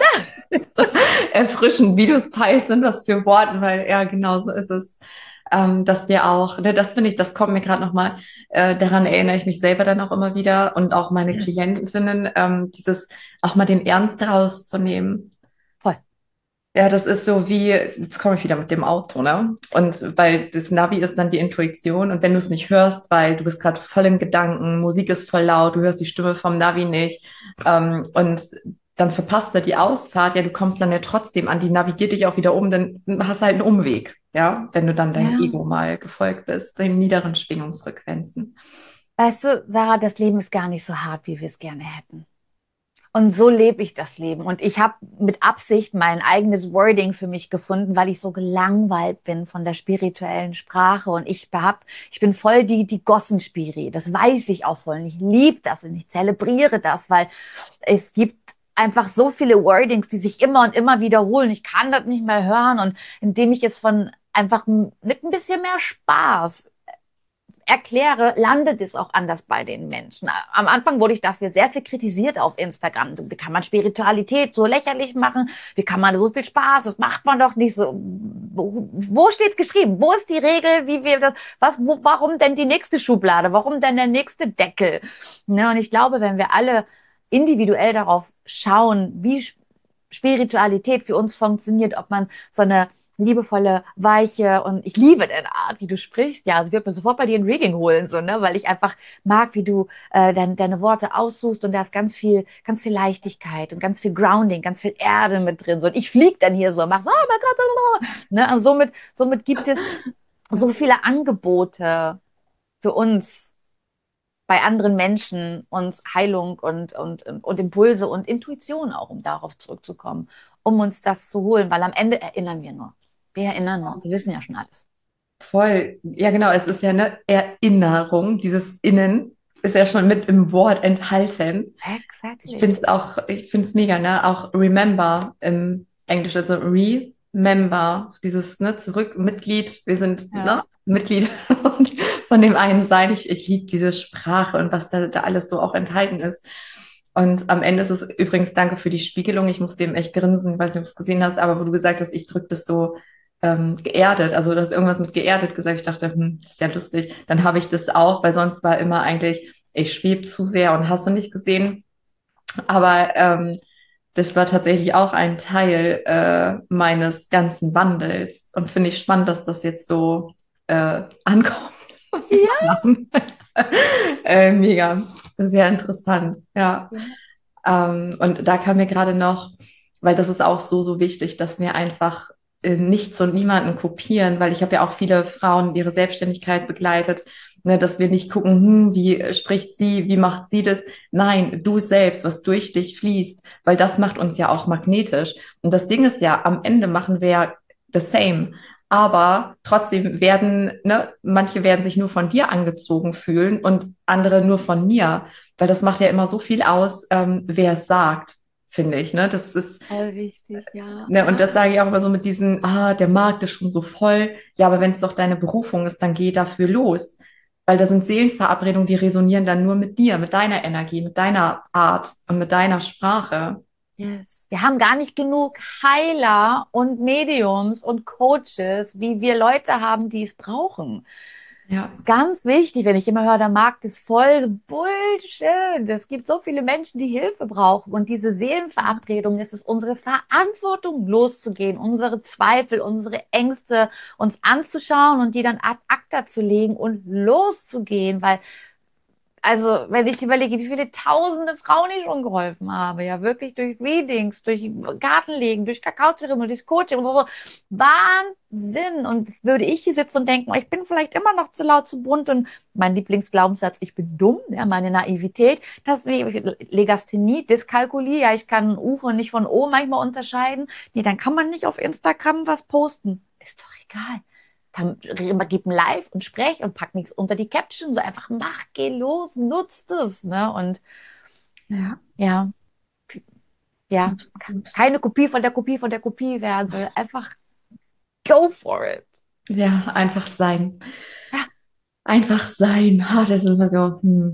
So erfrischend, wie du es teilst, sind was für Worten, weil ja, genau so ist es, ähm, dass wir auch, ne, das finde ich, das kommt mir gerade nochmal, äh, daran erinnere ich mich selber dann auch immer wieder und auch meine Klientinnen, ähm, dieses auch mal den Ernst rauszunehmen. Voll. Ja, das ist so wie, jetzt komme ich wieder mit dem Auto, ne? Und weil das Navi ist dann die Intuition und wenn du es nicht hörst, weil du bist gerade voll im Gedanken, Musik ist voll laut, du hörst die Stimme vom Navi nicht, ähm, und dann verpasst er die Ausfahrt, ja, du kommst dann ja trotzdem an, die navigiert dich auch wieder um, dann hast du halt einen Umweg, ja, wenn du dann deinem Ja. Ego mal gefolgt bist, den niederen Schwingungsfrequenzen. Weißt du, Sarah, das Leben ist gar nicht so hart, wie wir es gerne hätten. Und so lebe ich das Leben. Und ich habe mit Absicht mein eigenes Wording für mich gefunden, weil ich so gelangweilt bin von der spirituellen Sprache. Und ich hab, ich bin voll die, die Gossenspiri. Das weiß ich auch voll. Und ich liebe das und ich zelebriere das, weil es gibt einfach so viele Wordings, die sich immer und immer wiederholen. Ich kann das nicht mehr hören. Und indem ich es von einfach mit ein bisschen mehr Spaß erkläre, landet es auch anders bei den Menschen. Am Anfang wurde ich dafür sehr viel kritisiert auf Instagram. Wie kann man Spiritualität so lächerlich machen? Wie kann man so viel Spaß? Das macht man doch nicht so. Wo, wo steht's geschrieben? Wo ist die Regel? Wie wir das? Was? Wo, warum denn die nächste Schublade? Warum denn der nächste Deckel? Ne, und ich glaube, wenn wir alle individuell darauf schauen, wie Spiritualität für uns funktioniert, ob man so eine liebevolle, weiche und ich liebe deine Art, wie du sprichst. Ja, also ich würde mir sofort bei dir ein Reading holen, so, ne, weil ich einfach mag, wie du äh, dein, deine Worte aussuchst und da ist ganz viel, ganz viel Leichtigkeit und ganz viel Grounding, ganz viel Erde mit drin. So, und ich flieg dann hier so und mach so, oh mein Gott, ne, und somit, somit gibt es so viele Angebote für uns bei anderen Menschen und Heilung und, und, und Impulse und Intuition auch, um darauf zurückzukommen, um uns das zu holen, weil am Ende erinnern wir nur. Wir erinnern nur. Wir wissen ja schon alles. Voll, ja genau, es ist ja eine Erinnerung, dieses Innen ist ja schon mit im Wort enthalten. Ich Exactly. finde es auch, ich finde es mega, ne? Auch remember im Englisch, also remember, so dieses, ne, zurück, Mitglied, wir sind, Ja. ne, Mitglied von dem einen sein. Ich, ich liebe diese Sprache und was da, da alles so auch enthalten ist. Und am Ende ist es übrigens, danke für die Spiegelung. Ich musste eben echt grinsen, ich weiß nicht, ob du es gesehen hast, aber wo du gesagt hast, ich drücke das so ähm, geerdet, also du hast irgendwas mit geerdet gesagt. Ich dachte, hm, das ist ja lustig. Dann habe ich das auch, weil sonst war immer eigentlich, ich schwebe zu sehr und hast du nicht gesehen. Aber ähm, das war tatsächlich auch ein Teil äh, meines ganzen Wandels. Und finde ich spannend, dass das jetzt so äh, ankommt, muss ich mal Ja. sagen. äh, mega, sehr interessant, ja. Ähm, und da kam mir gerade noch, weil das ist auch so, so wichtig, dass wir einfach äh, nichts und niemanden kopieren, weil ich habe ja auch viele Frauen ihre Selbstständigkeit begleitet, ne, dass wir nicht gucken, hm, wie spricht sie, wie macht sie das? Nein, du selbst, was durch dich fließt, weil das macht uns ja auch magnetisch. Und das Ding ist ja, am Ende machen wir ja the same. Aber trotzdem werden, ne, manche werden sich nur von dir angezogen fühlen und andere nur von mir. Weil das macht ja immer so viel aus, ähm, wer es sagt, finde ich. Ne? Das ist, Voll wichtig, ja. ne, und Ja. das sage ich auch immer so mit diesen, ah, der Markt ist schon so voll. Ja, aber wenn es doch deine Berufung ist, dann geh dafür los. Weil da sind Seelenverabredungen, die resonieren dann nur mit dir, mit deiner Energie, mit deiner Art und mit deiner Sprache. Yes. Wir haben gar nicht genug Heiler und Mediums und Coaches, wie wir Leute haben, die es brauchen. Ja, Das ist ganz wichtig, wenn ich immer höre, der Markt ist voll. Bullshit. Es gibt so viele Menschen, die Hilfe brauchen. Und diese Seelenverabredung ist es unsere Verantwortung, loszugehen, unsere Zweifel, unsere Ängste uns anzuschauen und die dann ad acta zu legen und loszugehen, weil also, wenn ich überlege, wie viele tausende Frauen ich schon geholfen habe, ja, wirklich durch Readings, durch Gartenlegen, durch Kakaozeremonien, durch Coaching, Wahnsinn. Und würde ich hier sitzen und denken, oh, ich bin vielleicht immer noch zu laut, zu bunt und mein Lieblingsglaubenssatz, ich bin dumm, ja, meine Naivität, das wie Legasthenie, Dyskalkulie, ja, ich kann U von nicht von O manchmal unterscheiden. Nee, dann kann man nicht auf Instagram was posten. Ist doch egal. Dann gib ein Live und sprech und pack nichts unter die Caption. So einfach mach, geh los, nutzt es. Ne? Und ja, ja, ja, absolut. keine Kopie von der Kopie von der Kopie werden, sondern einfach go for it. Ja, einfach sein. Ja, Einfach sein. Ah, das ist immer so, hm.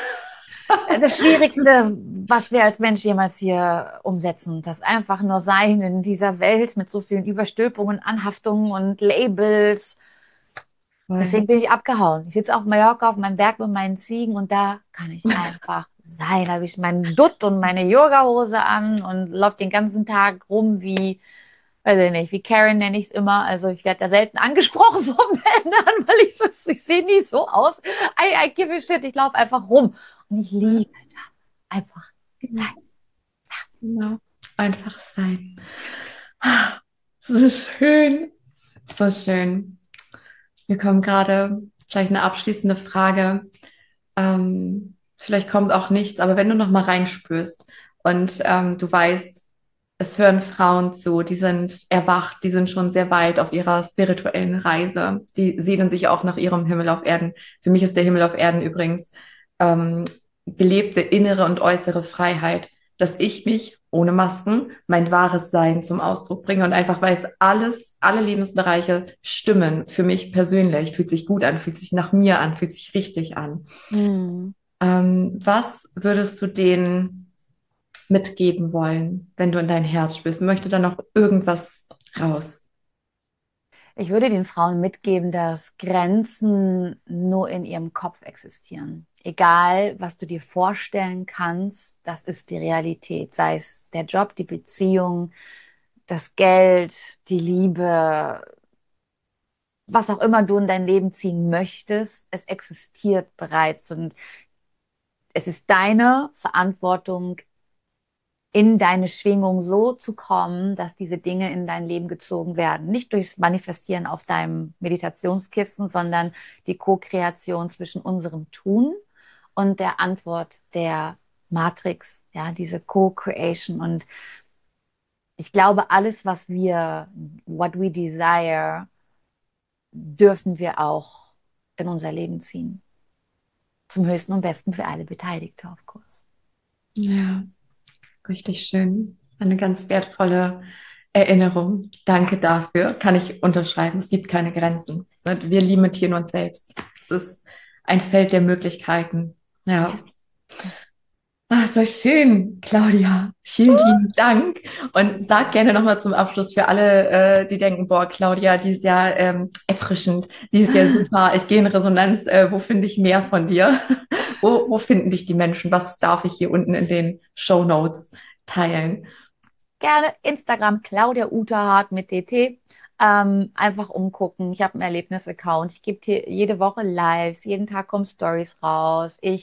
das Schwierigste, was wir als Mensch jemals hier umsetzen, das einfach nur sein in dieser Welt mit so vielen Überstülpungen, Anhaftungen und Labels. Voll. Deswegen bin ich abgehauen. Ich sitze auf Mallorca auf meinem Berg mit meinen Ziegen und da kann ich einfach sein. Da habe ich meinen Dutt und meine Yogahose an und laufe den ganzen Tag rum wie, weiß ich nicht, wie Karen nenne ich es immer. Also ich werde da selten angesprochen von Männern, weil ich, ich sehe nie so aus. I, I give a shit. Ich laufe einfach rum. Und ich liebe das. Einfach sein. Genau. Einfach sein. Ah, so schön. So schön. Mir kommt gerade vielleicht eine abschließende Frage. Ähm, vielleicht kommt auch nichts, aber wenn du noch mal reinspürst und ähm, du weißt, es hören Frauen zu, die sind erwacht, die sind schon sehr weit auf ihrer spirituellen Reise, die sehnen sich auch nach ihrem Himmel auf Erden. Für mich ist der Himmel auf Erden übrigens ähm, gelebte innere und äußere Freiheit, dass ich mich ohne Masken mein wahres Sein zum Ausdruck bringe und einfach weiß, alles, alle Lebensbereiche stimmen für mich persönlich, fühlt sich gut an, fühlt sich nach mir an, fühlt sich richtig an. Hm. Ähm, was würdest du denen mitgeben wollen, wenn du in dein Herz spürst? Möchte da noch irgendwas raus? Ich würde den Frauen mitgeben, dass Grenzen nur in ihrem Kopf existieren. Egal, was du dir vorstellen kannst, das ist die Realität. Sei es der Job, die Beziehung, das Geld, die Liebe, was auch immer du in dein Leben ziehen möchtest, es existiert bereits und es ist deine Verantwortung, in deine Schwingung so zu kommen, dass diese Dinge in dein Leben gezogen werden. Nicht durchs Manifestieren auf deinem Meditationskissen, sondern die Co-Kreation zwischen unserem Tun und der Antwort der Matrix, ja, diese Co-Creation. Und ich glaube, alles, was wir, what we desire, dürfen wir auch in unser Leben ziehen. Zum höchsten und besten für alle Beteiligten, of course. Ja, richtig schön. Eine ganz wertvolle Erinnerung. Danke dafür. Kann ich unterschreiben. Es gibt keine Grenzen. Wir limitieren uns selbst. Es ist ein Feld der Möglichkeiten. Ja. Yes. Yes. Ah, so schön, Claudia. Vielen lieben Dank. Und sag gerne nochmal zum Abschluss für alle, äh, die denken, boah, Claudia, die ist ja ähm, erfrischend, die ist ja super. Ich gehe in Resonanz. Äh, wo finde ich mehr von dir? Wo, wo finden dich die Menschen? Was darf ich hier unten in den Show Notes teilen? Gerne Instagram Claudia Uterhardt mit D T. Ähm, einfach umgucken. Ich habe einen Erlebnis-Account. Ich gebe hier jede Woche Lives. Jeden Tag kommen Stories raus. Ich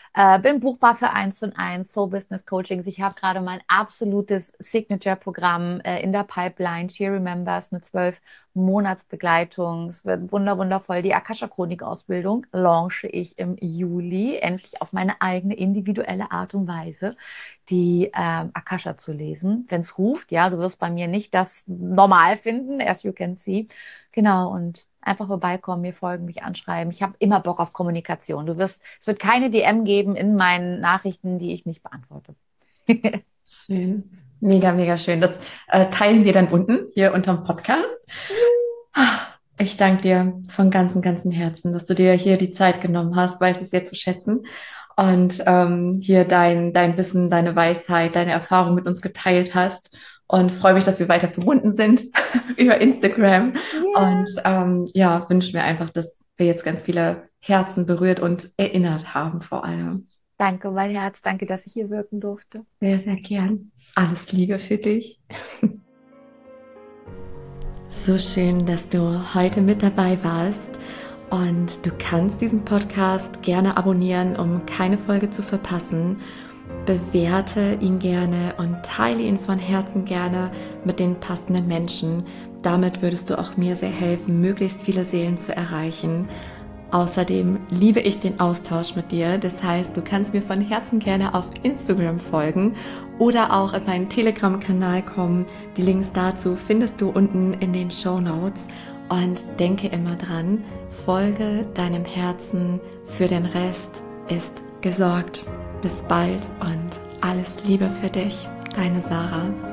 Äh, bin buchbar für eins und eins, Soul Business Coachings. Ich habe gerade mein absolutes Signature-Programm äh, in der Pipeline. She Remembers, eine zwölf Monatsbegleitung. Es wird wunder wundervoll. Die Akasha-Chronik-Ausbildung launche ich im Juli, endlich auf meine eigene individuelle Art und Weise, die ähm, Akasha zu lesen. Wenn es ruft, ja, du wirst bei mir nicht das normal finden, as you can see. Genau, und einfach vorbeikommen, mir folgen, mich anschreiben. Ich habe immer Bock auf Kommunikation. Du wirst, es wird keine D M geben in meinen Nachrichten, die ich nicht beantworte. Schön. Mega, mega schön. Das äh, teilen wir dann unten hier unterm Podcast. Ah, Ich danke dir von ganzem, ganzem Herzen, dass du dir hier die Zeit genommen hast, weiß ich sehr zu schätzen. Und ähm, hier dein, dein Wissen, deine Weisheit, deine Erfahrung mit uns geteilt hast. Und freue mich, dass wir weiter verbunden sind über Instagram. Yeah. Und ähm, ja, wünsche mir einfach, dass wir jetzt ganz viele Herzen berührt und erinnert haben vor allem. Danke, mein Herz. Danke, dass ich hier wirken durfte. Sehr, sehr gern. Alles Liebe für dich. So schön, dass du heute mit dabei warst. Und du kannst diesen Podcast gerne abonnieren, um keine Folge zu verpassen. Bewerte ihn gerne und teile ihn von Herzen gerne mit den passenden Menschen. Damit würdest du auch mir sehr helfen, möglichst viele Seelen zu erreichen. Außerdem liebe ich den Austausch mit dir. Das heißt, du kannst mir von Herzen gerne auf Instagram folgen oder auch in meinen Telegram-Kanal kommen. Die Links dazu findest du unten in den Shownotes. Und denke immer dran, folge deinem Herzen, für den Rest ist gesorgt. Bis bald und alles Liebe für dich, deine Sarah.